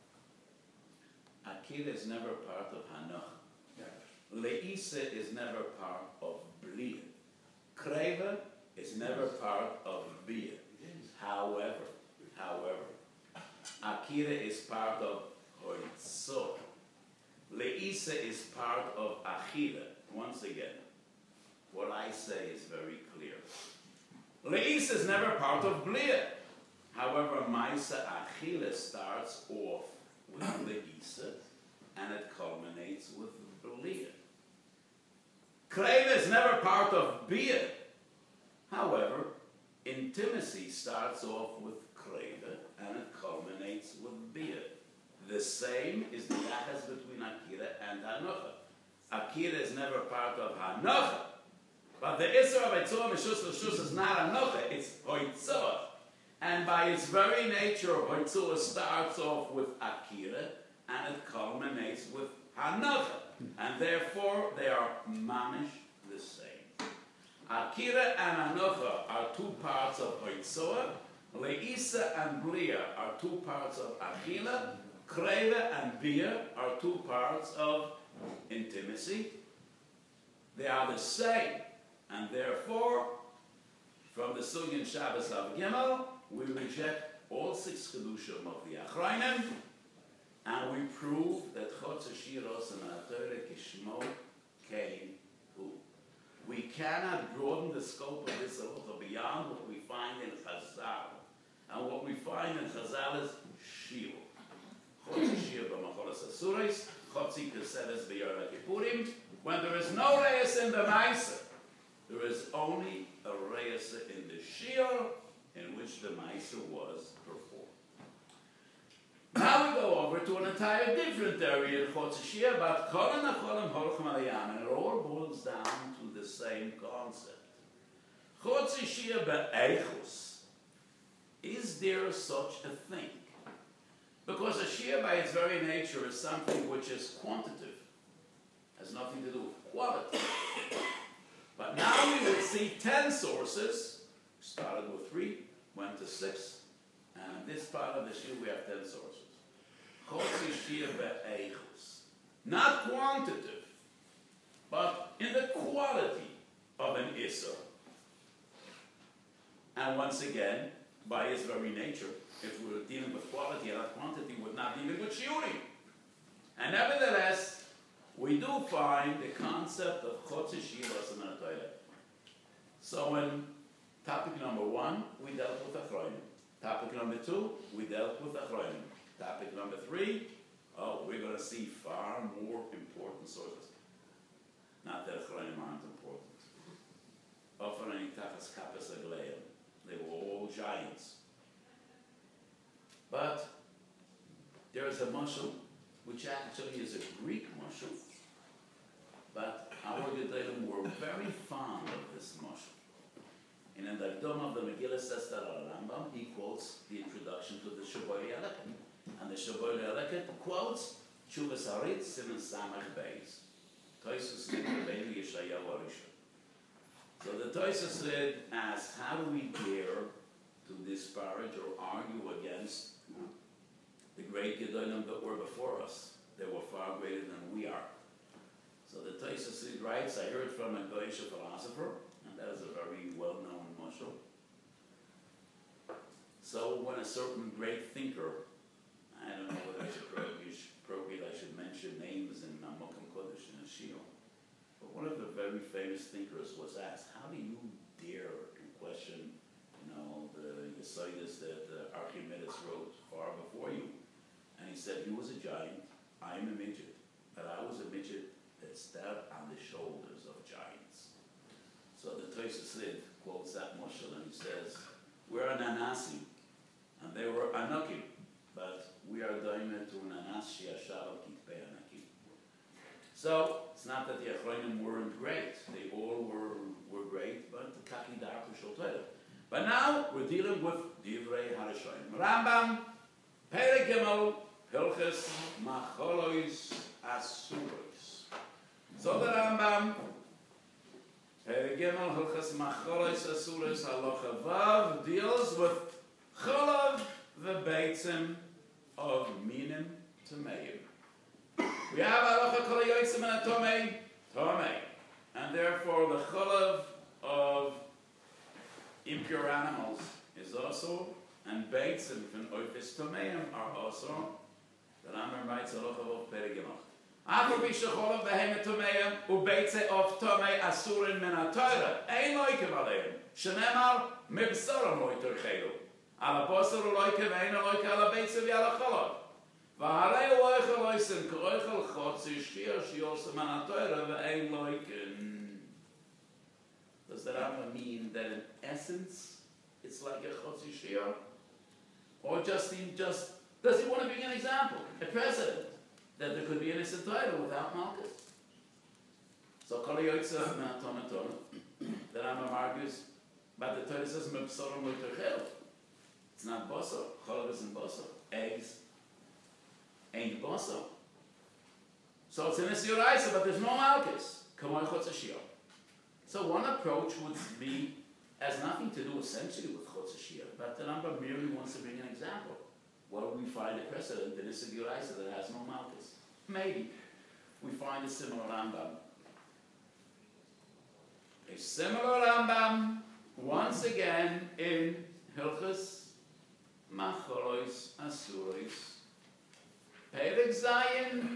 Akira is never part of Hanoch. Le'isa is never part of Blia. Kreva is never part of Bia. However, Akira is part of Hoitzor. Le'isa is part of Achila. Once again, what I say is very clear. Le'isa is never part of Blia. However, Maisa Achila starts off with Le'isa and it culminates with Blia. Kreva is never part of Bia. However, intimacy starts off with Kreva and it culminates with Bia. The same is the yachas between Akira and Hanocha. Akira is never part of Hanocha. But the Isra of Hitzor Mishus L'Shus is not Hanocha, it's Hoitzor. And by its very nature, Hoitzor starts off with Akira and it culminates with Hanocha. And therefore, they are mamish the same. Akira and Hanocha are 2 parts of Hoitzor. Le'isa and Blia are 2 parts of Achila. Kreva and Bia are 2 parts of intimacy. They are the same. And therefore, from the Sugyan Shabbos of Gimel, we reject all 6 Kedushim of the Achrayim, and we prove that Chotz Shir Osam HaTorah Kishmo Kein Hu. We cannot broaden the scope of this halacha beyond what we find in Chazal. And what we find in Chazal is Shir. When there is no reis in the Maisa, there is only a reis in the Shir in which the Maisa was performed. Now we go over to an entire different area in Chotz Shir, but Kolan HaCholim Holchem Alayam, and it all boils down to the same concept. Chotz Shir be'eichus. Is there such a thing? Because a shir by its very nature is something which is quantitative, has nothing to do with quality. But now we would see 10 sources Started with 3, went to 6, and in this part of the Shir we have 10 sources. Chotzi Shir be'eichus. Not quantitative, but in the quality of an Issa. And once again, by its very nature, if we were dealing with quality and not quantity, we're not dealing with shiurim. And nevertheless, we do find the concept of Chotzi Shiras in the Torah. So in topic number 1, we dealt with Achronim. Topic number 2, we dealt with Achronim. Topic number 3, we're going to see far more important sources. Not that Achronim aren't important. Offering Tachas Kappas Agleim. They were all giants. But there is a mashal, which actually is a Greek mashal, but our Gedolim were very fond of this mashal. And in the Dome of the Megillah says that Rambam, he quotes the introduction to the Shabbat Yaleket. And the Shabbat Yaleket quotes Shuvas Harit Siman Samach Beis. Toisus Rebbeinu Yeshayahu Arisha. So the Toisus said, as how do we dare to disparage or argue against the great Gedolim that were before us? They were far greater than we are. So the Toisus writes, I heard from a Goyish philosopher, and that is a very well-known mashal. So when a certain great thinker, I don't know whether it's appropriate I should mention names in Mokum Kodesh and Shio, but one of the very famous thinkers was asked, how do you dare to question, the Yesodis that Archimedes wrote far before you? And he said, he was a giant, I'm a midget, but I was a midget that stepped on the shoulders of giants. So the Toysa Sid quotes that Moshel and he says, we're an Anasi, and they were Anakim, but we are Daimah to an Anasi Ashal Kitpe Anaki. So it's not that the Achronim weren't great, they all were great, but the Kaki Darku Shol. But now we're dealing with Divrei Harashoyim. Rambam, Perek Gimel, Hilchos Macholois Asuros. So the Rambam, Perek Gimel, Hilchos Macholois Asuros, Halacha Vav, deals with Cholav v'Beitzim of Minim Tameim. We have Halacha Kol Yotzim and Tomei, Tomei. And therefore the Cholav of impure animals is also, and Beitzim from Oifis Tomeim are also. The Rambam writes Halacha Vav Perek Gimel. After we shecholav behemet Tomeim ubeitze of Tomei asurin min haTorah ein loikem aleim shenemar mibsaram loiter chelu ala basar loikem ein loikem ala beitzim yala cholav v'harei loichel loisim k'oichel chotzi shir shiosem min haTorah ve'ein loikem. Does the Rambam mean that in essence it's like a chotzi shir? Or does he want to bring an example, a precedent, that there could be an innocent Torah without Malchus? So Kol Yotzim min haTorah, the Rambam argues, but the Torah says mebsarim lo terchel. It's not basar. Cholav isn't basar. Eggs ain't basar. So it's in a Siraisa, but there's no Malchus. Kamoi chotzi shir. So one approach would be, has nothing to do essentially with Chotzi Shir, but the Rambam merely wants to bring an example. Where we find a precedent in a Siguraisa that has no Malchus? Maybe we find a similar Rambam. A similar Rambam, once again, in Hilchos Macholois Asuros. Perek Zayin,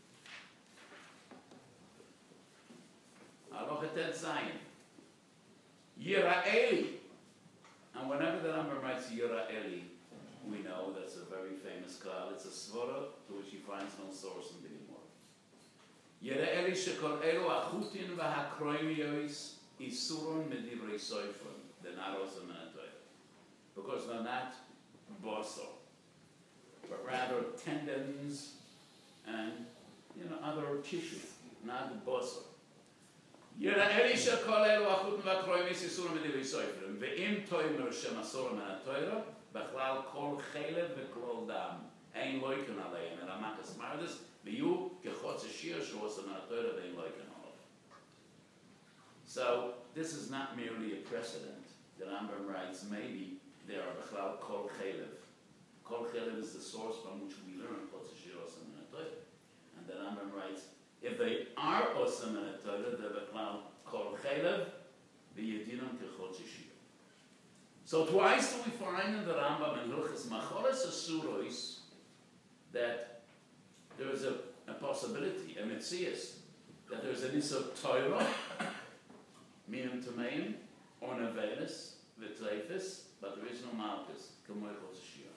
Halacha Tet Zayin. Yira'eli. And whenever the Rambam writes Yira'eli, we know that's a very famous klal. It's a svara to which he finds no source in the Gemara. Yira'eli shekol elu achutin v'hakroimiyos isuron medivrei soifron. They're not also menatoy. Because they're not basar, but rather tendons and other tissue, not basar. Yira'eli shekol elu achutin v'hakroimiyos isuron medivrei soifron. Ve'im toimer shemasor menatoyra בכלל כל חלב וכל דם, אין לויקן עליהם, אלא מקס מרדס, ויהיו כחוץ השיר שעושה מהתורה ואין לויקן עליו. So, this is not merely a precedent the Rambam writes, maybe they are Bechlal Kol Chelev. Kol Chelev is the source from which we learn Chotz Shir Osam and Torah. And the Rambam writes, if they are Osam and Torah, they're Bechlal Kol Chelev, the Yedinam Kechotz Shir. So twice do we find in the Rambam and Hilchas Macholes Asuros that there is a possibility, a mitzias, that there is an Isur Torah, Minam Tameim, or Nevelis, V'Tleifis, but there is no Malchus, K'moy Chotz Shir.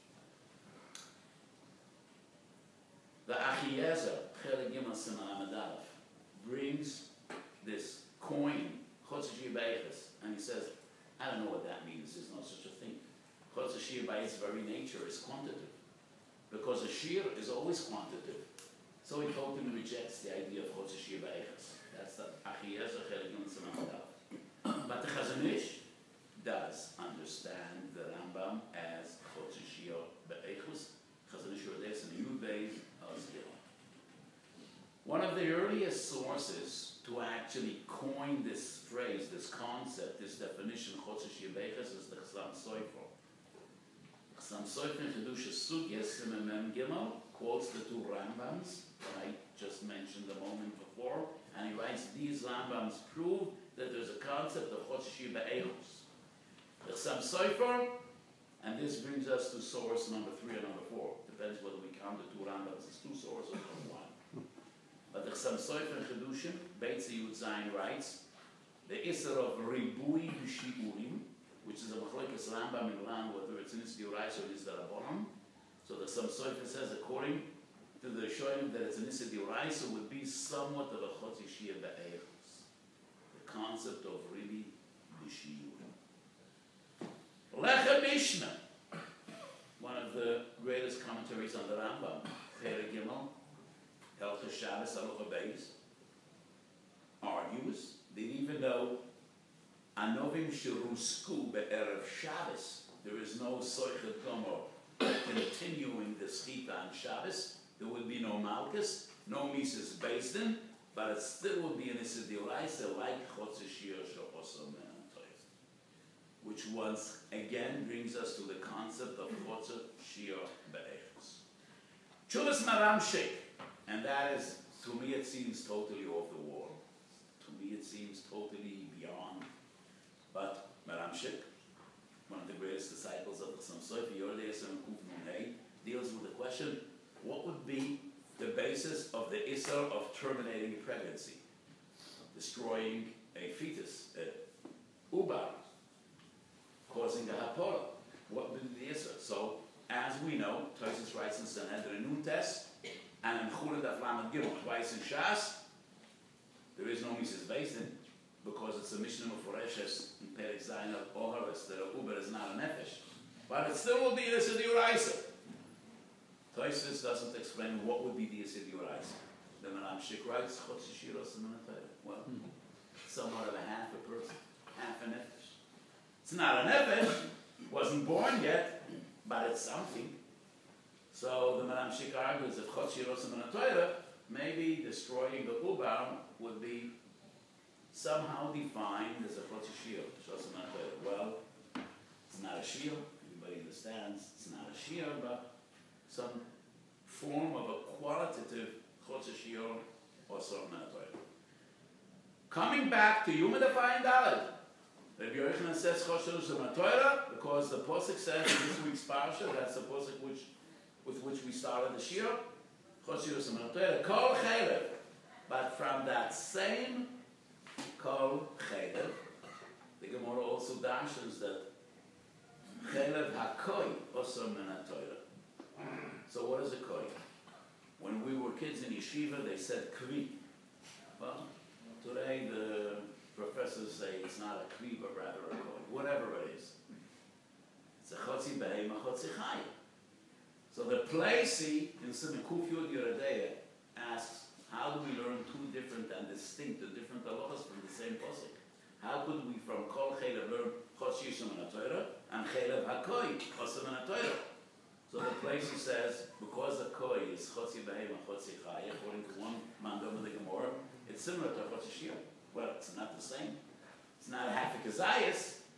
The Achiezer, Chelik Gimel Siman Aleph, brings this coin, Chotz Shir Beiches, and he says, I don't know what that means, there's no such a thing. Chotz Shir by its very nature is quantitative. Because a shir is always quantitative. So he totally rejects the idea of Chotz Shir Beiches. That's the Achiezer, Chelik Gimel Siman Aleph. But the Chazon Ish does understand the Rambam as Chotz Shir Beiches. Chazon Ish Rodes in Yud Beis Azgil. One of the earliest sources to actually coin this phrase, this concept, this definition, Chotz Shir Beiches, is the Chassam Sofer. Chassam Sofer in Chedushas Sugyas, in Mem Gimel, quotes the two Rambams that I just mentioned a moment before, and he writes, these Rambams prove that there's a concept of Chotz Shir Beiches. The Chassam Sofer, and this brings us to source number 3 or number 4. Depends whether we count the two Rambams as two sources or one. But the Chassam Sofer in Chedushim, Beitzi Yud Zayin writes, the Isser of Ribui B'Shiurim, which is a Machlokes Rambam in Lan, whether it's in Isser D'Oraisa or Isser D'Rabbanan. So the Chassam Sofer says, according to the Rishonim, that it's an Isser D'Oraisa would be somewhat of a Chotz Shir Beiches, the concept of Ribi B'Shiurim. Lechem Mishnah, one of the greatest commentaries on the Rambam, Perek Gimel, Hilchos Shabbos Halacha Beis, argues that even though Anovim Shirusku Be'erev Shabbos, there is no Soichet Gomer continuing the Schita on Shabbos, there would be no Malchus, no Mises Beis Din, but it still would be an Isser D'Oraisa like Chotz Shir She'osam and Toiv, which once again brings us to the concept of Chotz Shir Beiches. Chuvas Maram Sheikh. And that is, to me, it seems totally off the wall. To me, it seems totally beyond. But Maram Shik, one of the greatest disciples of the Chassam Sofer, Yordeis and Kuf Nun Hey, deals with the question, what would be the basis of the Isser of terminating a pregnancy, destroying a fetus, a ubar, causing a hapora? What would be the Isser? So, as we know, Tosis writes in Sanhedrin Nun Test, and in Chulad Aflamet Gimel, twice in Shas, there is no Mises Beis Din, because it's a Mishnah Meforeshes in Perek Zayin of Oharis, that a Uber is not a Nefesh. But it still will be the Isser D'Oraisa. Tosis doesn't explain what would be the Isser D'Oraisa. The Maram Shik writes, Chotz Shir Osam and Torah. Well, somewhat of a half a person, half a Nefesh. It's not a Nefesh, wasn't born yet, but it's something. So the Maram Shik argues that Chotz Shir Osam and Torah, maybe destroying the Ubar would be somehow defined as a Chotz Shir Osam and Torah. Well, it's not a Shir, everybody understands, it's not a Shir, but some form of a qualitative Chotz Shir Osam and Torah. Coming back to Yom Define Daled, Rabbi Yochanan says Chotz Shir Osam and Torah because the Pasuk says in this week's Parsha, that's the Pasuk with which we started the Shir, Chotz Shir Osam and Torah, Kol Chelev. But from that same Kol Chelev, the Gemara also dashes that Chelev HaKoi Osam and Torah. So what is a Koi? When we were kids in yeshiva, they said Kvi. Well, today the professors say it's not a Kvi, but rather a Koi. Whatever it is. It's a Chotzi Behema, Chotzi Chai. So the Placey in Simon Kuf Yud Yeredeya asks, how do we learn two different and distinct, different halachas from the same pasuk? How could we from Kol Chelev learn Chotz Shir Osam and Torah and Chelev HaKoi Osam and Torah? So the Placey says, because the Koi is Chotzi Behema, Chotzi Chai, according to one mandam of the Gemara, it's similar to Chotz Shir. Well, it's not the same. It's not a half a kazayas,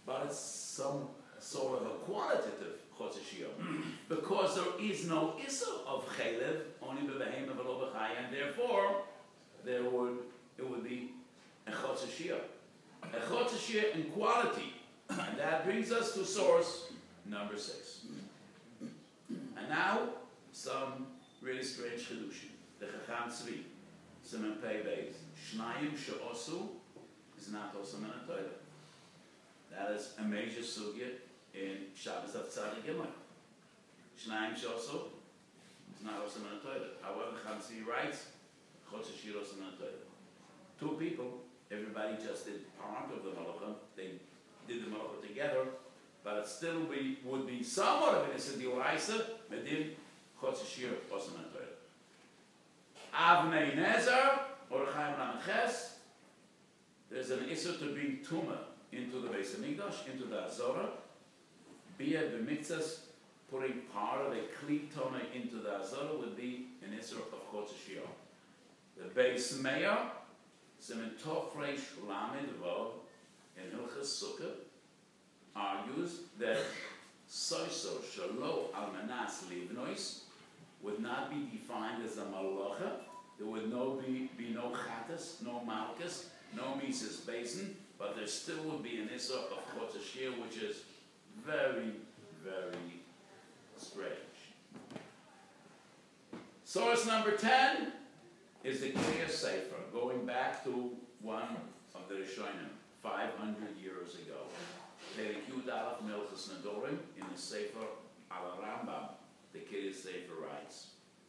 but it's some sort of a qualitative chotzer shiur, because there is no issur of chaylev, only b'behem of a and therefore it would be a chotzer shiur. A chotzer shiur in quality, and that brings us to source number 6. And now some really strange chidushim. The Chacham Tzvi, Siman Pei Beis, Shnayim she'osu is not also in a toilet. That is a major sugya in Shabbos of Tzadi Gimel. Shnayim she'osu is not also in a toilet. However, Chacham Tzvi writes, Chotzer shiur also in a toilet. 2 people, everybody just did part of the malacha. They did the malacha together, but it still would be somewhat of an issur d'oraisa, medin chotzer shiur also in a toilet. Avnei Nezer, or Chaim Lameches, there's an issur to bring tumah into the Beis Hamikdash, into the Azorah, bia b'mitzvahs, putting part of a kli tumah into the Azorah would be an issur of chotzer shiur. The Beis Meir, Siman Tov Reish Lamed Vav, in Hilchas Sukkah, argues that soiso shalo almanas livnois would not be defined as a malacha. There would be no chatas, no malchus, no mises basin, but there still would be an issur of chotzer shiur, which is very, very strange. Source number 10 is the Kriya Sefer, going back to one of the Rishonim, 500 years ago. Perek Yud Aleph Milchus Nedorim, in the Sefer Al Rambam, the Kriya Sefer writes,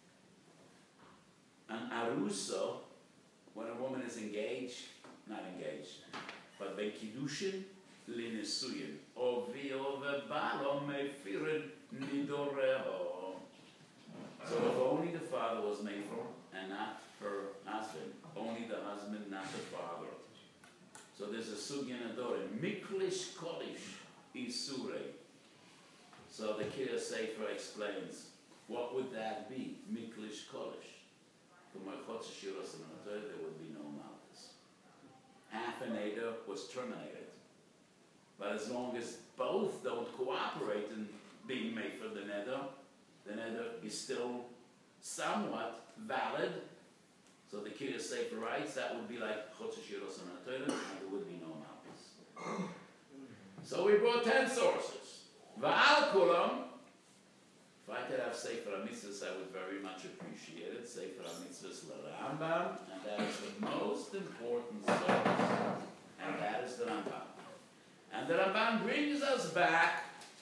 an arusa, when a woman is not engaged, but by kiddushin linesuyin, ovio vebalo mefirin nidoreho. So if only the father was mefer and not her husband, only the husband, not the father. So there's a sugya nedorim, miklish kolish isure. So the Kriya Sefer explains, what would that be? Miklish kolish. For my chotzer shiur there would be no malchus. Half an eder was terminated. But as long as both don't cooperate in being made for the neder is still somewhat valid. So the Kriya Sefer writes that would be like chotzer shiur and there would be no malchus. So we brought 10 sources. Va'al kulam. If I could have Sefer HaMitzvahs, I would very much appreciate it. Sefer HaMitzvahs LaRambam, and that is the most important source, and that is the Rambam. And the Rambam brings us back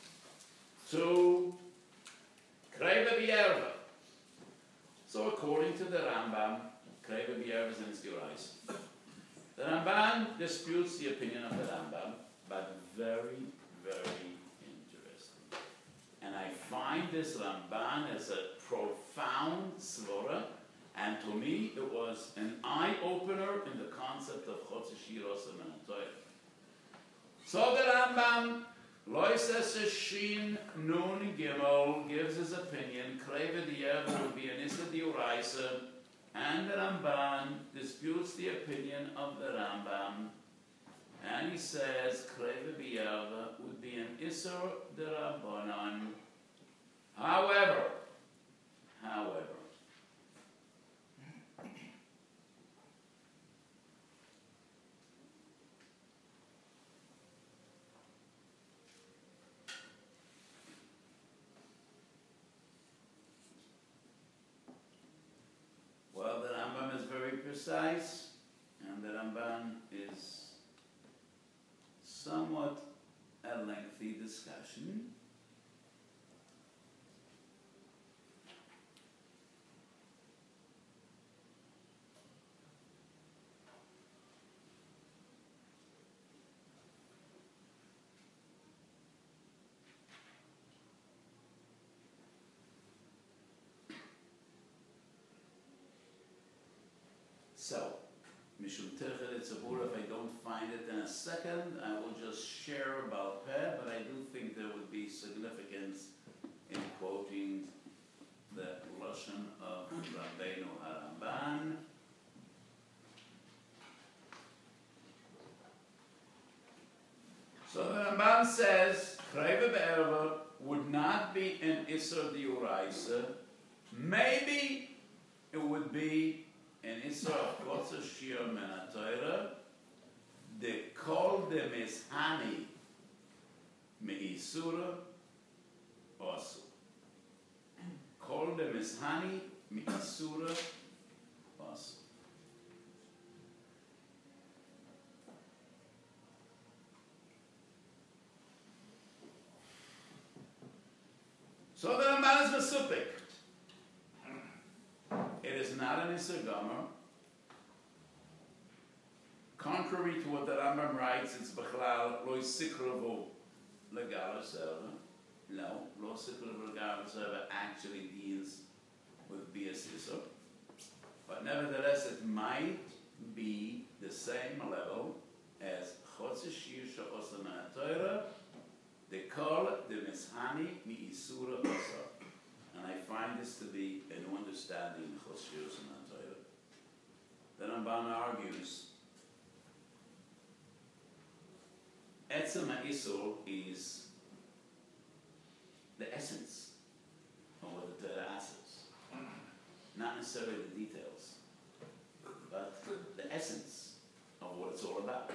to Kreva B'Yerva. So according to the Rambam, Kreva B'Yerva is in his Diorais. The Rambam disputes the opinion of the Rambam, but very, very interesting. And I find this Ramban as a profound svara, and to me it was an eye-opener in the concept of chotzer shiur and Torah. So the Rambam, Loises Shin Nun Gimel, gives his opinion, Kreva B'Yerva would be an issur d'oraisa, and the Ramban disputes the opinion of the Rambam, and he says Kreva B'Yerva would be an issur d'Rabbanan. However, well, the Rambam is very precise, and the Ramban is somewhat a lengthy discussion. So, Mishum Tirchet Tzibur, if I don't find it in a second, I will just share about Peh, but I do think there would be significance in quoting the Lashon of Rabbeinu HaRamban. So the Ramban says Chayva Be'erva would not be an Isser Diuraisa. Maybe it would be an Isser of Kotzer Shir Menatayra. The Kol de Mishani Me'isura Osu. Kol de Mishani Me'isura Osu. So the Ramban is Mesupik. It is not an Isser Gomer. Contrary to what the Rambam writes, it's Bechlal Lo Sikravu Legal Serva. No, Lo Sikravu Legal Serva actually deals with Bias Isser. But nevertheless, it might be the same level as Chotze Shir She'osana Torah. They call it the Mishani Mi Isura Osar. And I find this to be a new understanding of Chotze Shir She'osana Torah. The Ramban argues Etzem HaIsur is the essence of what the Torah asks. Not necessarily the details, but the essence of what it's all about.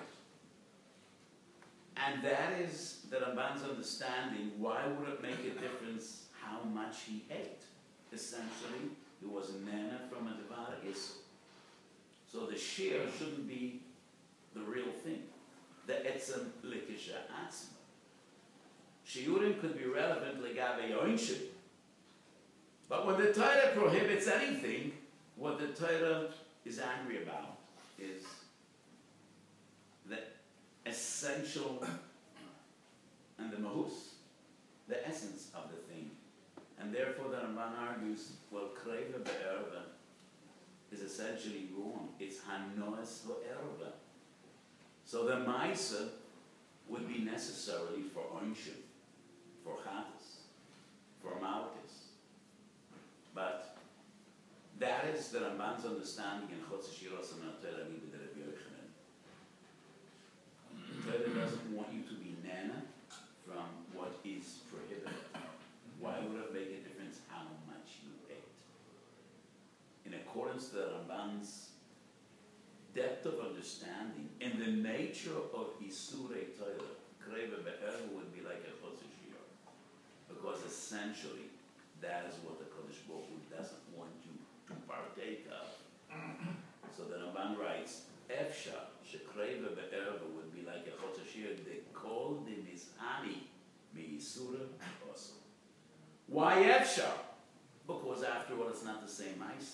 And that is the Ramban's understanding. Why would it make a difference how much he ate? Essentially, it was nana from a Devar Isur. So the shear shouldn't be the real thing. The etzem likisha atzma. Shiurim could be relevant legabe yoinshim. But when the Torah prohibits anything, what the Torah is angry about is the essential and the mahus, the essence of the thing. And therefore the Ramban argues, well, kreva be'erva is essentially wrong. It's hanoas ho'erva. So the Maisa would be necessarily for Onshim, for Chatas, for Malchus. But that is the Ramban's understanding in Chotze Shir She'osana Torah Libid Rabbi Yochanan. Torah doesn't want you to be nana from what is prohibited. Why would it make a difference how much you ate? In accordance to the Ramban's depth of understanding in the nature of Isurei Torah, Kreva Be'er would be like a Chotze Shir. Because essentially, that is what the Kodesh Baruch Hu doesn't want you to partake of. So the Ramban writes, Efsha, Shekreva Be'er would be like a Chotze Shir, they call the Mishani Mi-Isura also. Why Efsha? Because after all, it's not the same ice.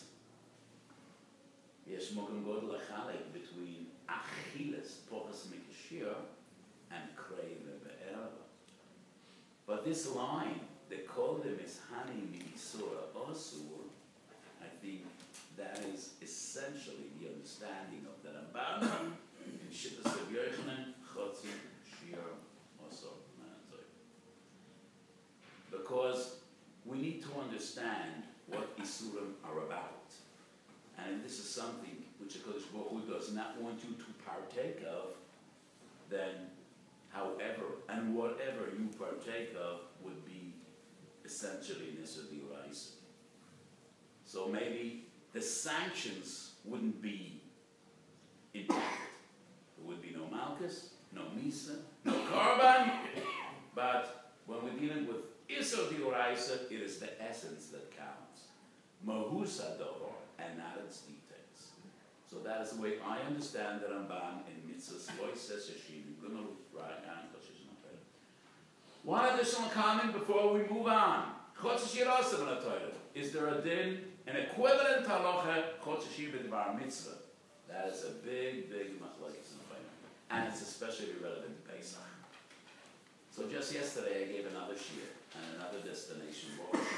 Yesh mogam godel achalek between achilas pochas mikashir and kreva be'erva. But this line, the kol de mishani mi'isura osur, I think that is essentially the understanding of the Ramban in Shittas Rabbi Yochanan, Chotze Shir Osur. Because we need to understand what Isurim are about. And this is something which the Kodesh Baruch Hu does not want you to partake of, then however and whatever you partake of would be essentially Nisr D'Oraisa. So maybe the sanctions wouldn't be intact. There would be no Malchus, no Misa, no Korban, but when we're dealing with Isser D'Oraisa, it is the essence that counts. Mahus Adover, and not its details. So that is the way I understand the Ramban in Mitzvahs Lois Seshashim. One additional comment before we move on. Chotze Shir She'osana Torah. Is there a din, an equivalent halacha, Chotze Shir B'Dvar Mitzvah? That is a big, big machlokes in the Torah. And it's especially relevant to Pesach. So just yesterday I gave another shir and another destination.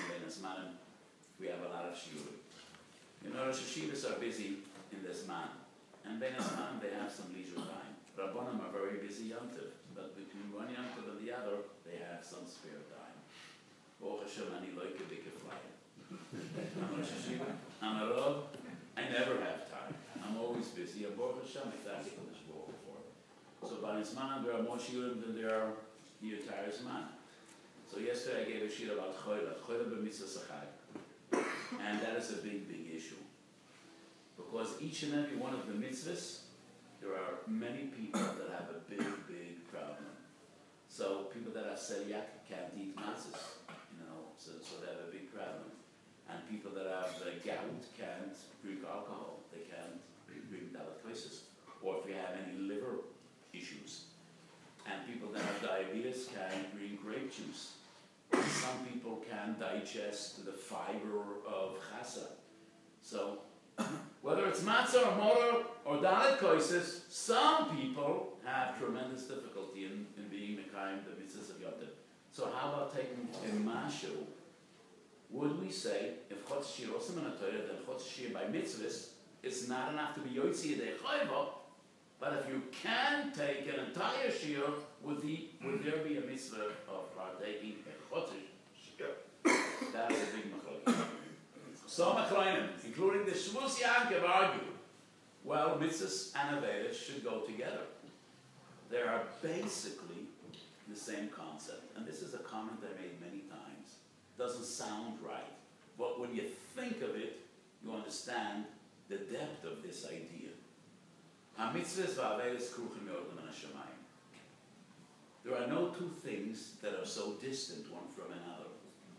We have a lot of shiurim. You know, Rosh Hashivas are busy in this man. And Ben Asman, they have some leisure time. Rabbanim are very busy yontiv, but between one yontiv and the other, they have some spare time. Baruch Hashem, ani loike bike flyer. I'm Rosh Hashiva, I'm a Rav, I never have time. I'm always busy. And Baruch Hashem, I thank you for this work for it. So Ben Asman, there are more shiurim than there are the entire Zman. So yesterday I gave a sheet about Choyla b'mitzvah sachai. And that is a big, big issue. Because each and every one of the mitzvahs, there are many people that have a big, big problem. So people that have celiac can't eat matzahs, so they have a big problem. And people that have gout can't drink alcohol. They can't drink delicacies. Or if you have any liver issues. And people that have diabetes can't drink grape juice. Some people can't digest the fiber of chasa. So, whether it's matzah or motor or dalet koises, some people have tremendous difficulty in being mekayim the mitzvahs of Yom Tov. So how about taking a mashu? Would we say, if chotz shir osam in a Torah, then chotz shir by mitzvahs, it's not enough to be yotzi yedei chayva, but if you can take an entire shir, would there be a mitzvah of partaking a chotz shir? That is a big machlokes. Some achronim, including the Shvus Yankev, argue, well, mitzvahs and avedas should go together. They are basically the same concept. And this is a comment I made many times. Doesn't sound right. But when you think of it, you understand the depth of this idea. Ha-mitzvahs v'avedas kruchim yod l'man hashamayim. There are no two things that are so distant one from another.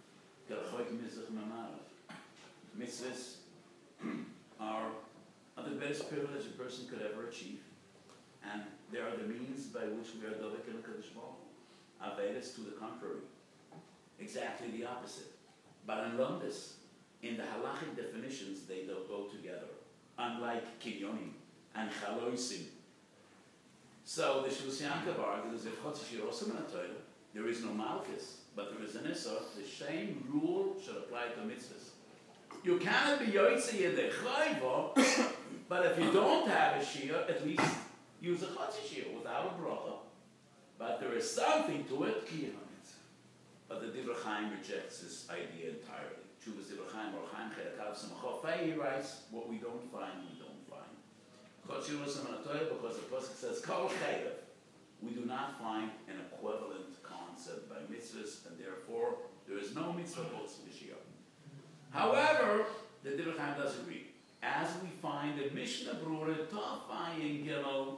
Mitzvahs are the best privilege a person could ever achieve. And they are the means by which we are dovek in HaKadosh Baruch Hu. Avedas to the contrary. Exactly the opposite. But in Londis, in the halachic definitions, they don't go together. Unlike kinyonim and chaloisim. So the Shvus Yankov argues if chotz shir osam in a Torah, there is no malchus, but there is an issur. The same rule should apply to mitzvahs. You cannot be yotzei yedei chayva, but if you don't have a shir, at least use a chotz shir without a bracha. But there is something to it. But the Divrei Chaim rejects this idea entirely. Chuvas Divrei Chaim or Chaim Chedakav Samachov, he writes, what we don't find, we don't find. Because the pasuk says Kol Chayev, we do not find an equivalent concept by mitzvahs, and therefore there is no mitzvah chutz v'shiyah. However, the Divrei Chaim does agree. As we find in Mishnah Brura Tov Ayin Gimel,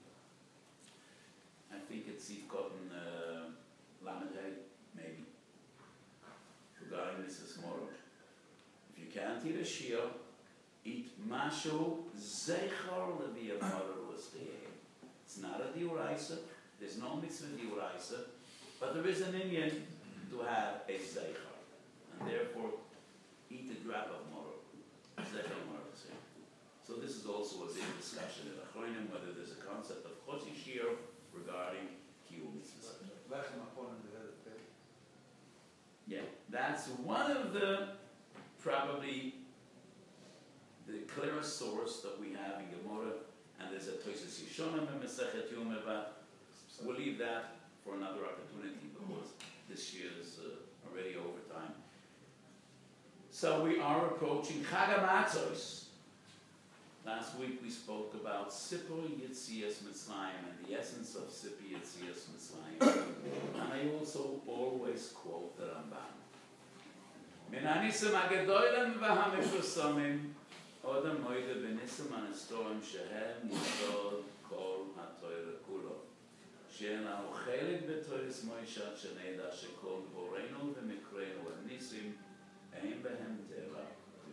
I think it's Sivkot and Lamed Hey, maybe, regarding Mrs. Moro. If you can't eat a shir, eat mashu zeichar levi amaru l'stiyeh. It's not a diuraisa. There's no mitzvah diuraisa, but there is an inyan to have a zeichar, and therefore eat a drop of moro. Zeichar moro. So this is also a big discussion in Achronim whether there's a concept of chotzi shir regarding kiyum mitzvahs. Yeah, that's one of the probably the clearest source that we have in Gemara, and there's a Tosis Yishonim in Masechet Yom, but we'll leave that for another opportunity because this year is already over time. So we are approaching Chag HaMatzos. Last week we spoke about Sipur Yitzias Mitzrayim and the essence of Sipur Yitzias Mitzrayim. And I also always quote the Rambam. Min hanisim hagedolim v'hamifusomim odem moide b'nisim hanestorim shehem yisod kol ha'toyre kulo. She'enau chelik b'toyres Moishat sheneda shekol dvoreinu v'mikreinu ha'nisim ein behem teva.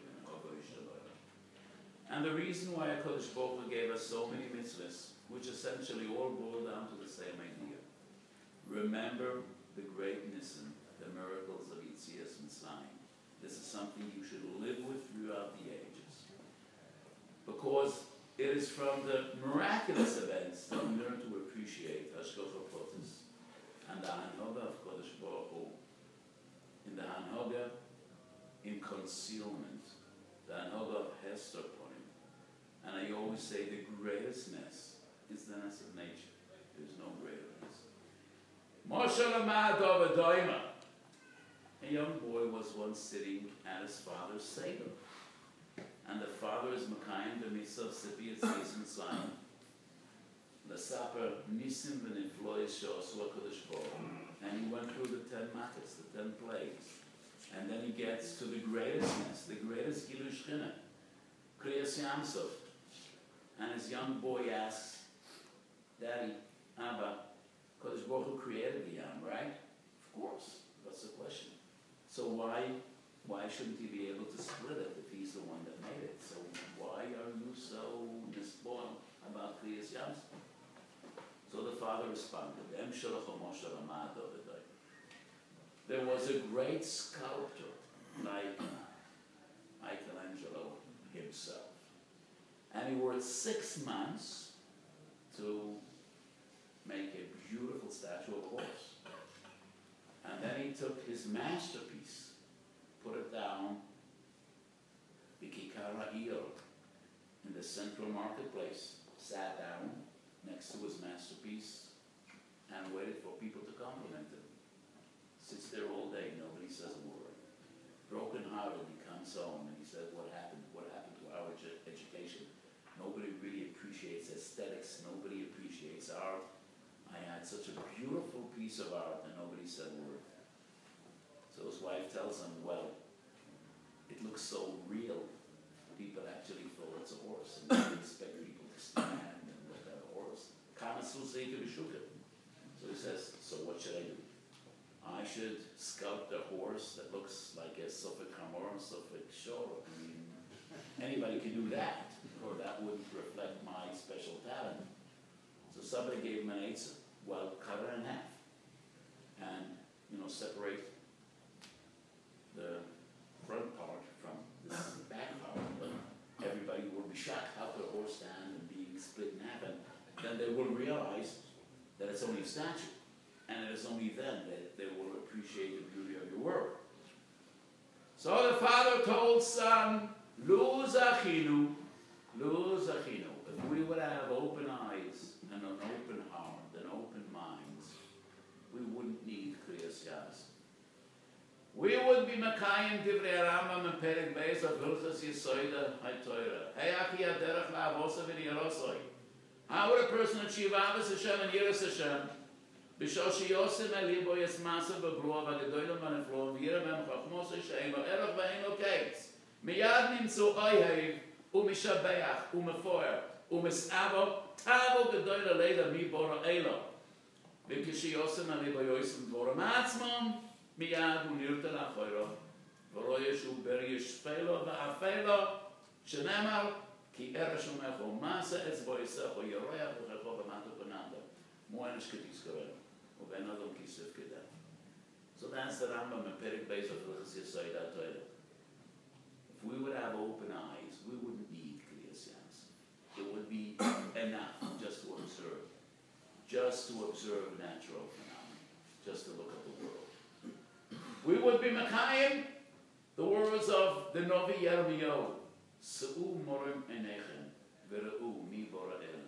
And the reason why HaKadosh Baruch Hu gave us so many mitzvahs, which essentially all boil down to the same idea. Remember the great nisim, the miracles of Yitzias Mitzrayim. This is something you should live with throughout the ages. Because it is from the miraculous events that we learn to appreciate Hashgacha Pratis and the Hanhoga of Kadosh Baruch Hu. In the Hanhoga, in concealment, the Hanhoga of Hester Purim. And I always say the greatest ness is the ness of nature. There's no greater ness. Moshe Lamad of Adoima. A young boy was once sitting at his father's seder. And the father is Mekayim the mitzvah of Sipur Yitzias Mitzrayim. L'saper nisim v'niflois she'asu HaKadosh Baruch Hu. And he went through the 10 makkos, the 10 plagues. And then he gets to the greatest ness, the greatest Gilui Shechina, Kriyas Yamsuf. And his young boy asks, Daddy, Abba, Kodesh Baruch Hu created the Yam, right? Of course. What's the question? So why shouldn't he be able to split it if he's the one that made it? So why are you so misborn about Kriyas Yamsuf? So the father responded, there was a great sculptor like Michelangelo himself. And he worked 6 months to make a beautiful statue of a horse. And then he took his masterpiece, put it down, Bikikar Ha'ir, in the central marketplace, sat down next to his masterpiece and waited for people to compliment him. Sits there all day, nobody says a word. Broken hearted, he comes home and he said, what happened to our education? Nobody really appreciates aesthetics, nobody appreciates art. I had such a beautiful piece of art and nobody said a word. So his wife tells him, well, it looks so real, people actually thought it's a horse, and they expect people to stand and look at a horse. So he says, so what should I do? I should sculpt a horse that looks like a Suffolk Hamor, Suffolk Shor. I mean, anybody can do that, or that wouldn't reflect my special talent. So somebody gave him an eitzah. Well, cut it in half, and separate the front part from the back part. But everybody will be shocked how could a horse stand and being split in half, and then they will realize that it's only a statue, and it is only then that they will appreciate the beauty of your work. So the father told son, Lu zachinu, Lu zachinu. If we would have open eyes and an open heart and open minds, we wouldn't need Kriyas Yamsuf. We would be Mekayim Divrei Rambam and Perek Beis of Hilchos Yesoida HaTorah. Hey, Aki Aderech La'avosa V'Nirosoi. How would a person achieve Avos Hashem and Yiras Hashem? B'shol she'yosem elibo yesmasa v'bruah v'gedolim v'neflo v'yirem em chachmos she'ein lo erech v'ein lo keitz. Miyad nimtzu oihev u'mishabeach u'mefoer u'mis'avo tavo gedoil aleida mi bora elo. V'kishiyosem elibo yoisem dvoram atzmon miyad u'nirta la'choiro v'royesh u'beriyesh shpelo v'afelo shenemar כי ערש ומך ומסה אצבו יסך או יורח וחכו ומתו פננדה. מואנש כתזכרנו, ובן אדום כיסף כדה. So that's the Rambam in Perek Beis of Hilchos Yesoida HaTorah. If we would have open eyes, we wouldn't need Kriyas Yamsuf. It would be enough just to observe natural phenomena, just to look at the world. We would be Mekayim, the words of the Novi Yirmiyahu. Se'u morim enechem, ve're'u mi bora el.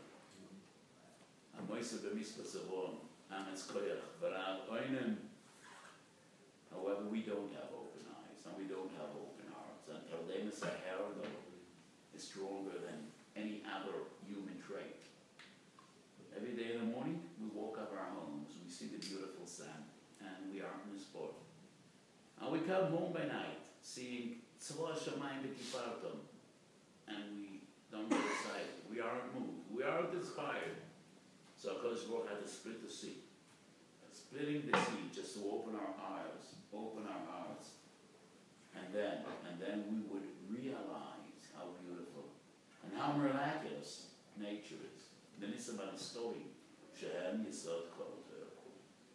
Amoise b'mitzvah tzavon, ametz koyach, v'ra'al oinem. However, we don't have open eyes, and we don't have open hearts. And Tardemis HaHerdo is stronger than any other human trait. Every day in the morning, we walk up our homes, we see the beautiful sun, and we aren't in sport. And we come home by night, seeing Tzvah Shamayim B'Kifartom, and we don't get excited. We aren't moved. We aren't inspired. So HaKadosh Baruch had to split the sea. Splitting the sea just to open our eyes, open our hearts. And then we would realize how beautiful and how miraculous nature is. Then it's about a story. Shehem Yisod Kol Torah.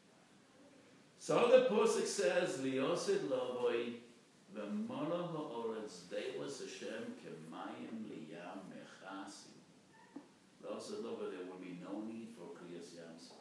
So the Pasuk says, Liyosid Lovoi V'mola ha'oretz de'os Hashem k'mayim liyam mechasim. Liyosid Lovoi, there will be no need for Kriyas Yamsuf.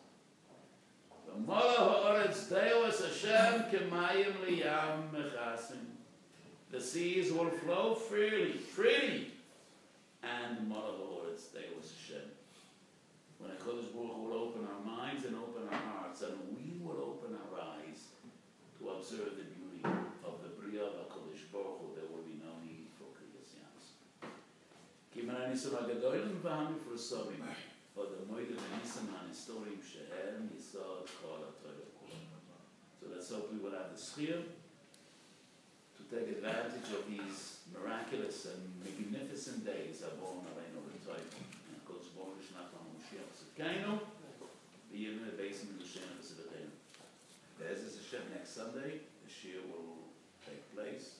V'mola ha'oretz de'os Hashem k'mayim liyam mechasim. The seas will flow freely, and Mola ha'oretz de'os Hashem. When HaKadosh Baruch Hu will open our minds and open our hearts, and we will open our eyes to observe the beauty of the Bria of HaKadosh Baruch Hu, there will be no need for Kriyas Yamsuf. Ki man ha'nisim ha'gadolim v'ha'mifrosamim, for the Moide Benisam Han Historim Shehem Yisod Kol HaTorah Kula. So let's hope we will have the schir to take advantage of these miraculous and magnificent days Abon Aleinu B'Toyim. And Kodesh Baruch Hu Shnat Lanu Mashiach Tzidkeinu V'yivne Beisim L'Shem V'Sivotenu. As is Hashem next Sunday, the shir will take place.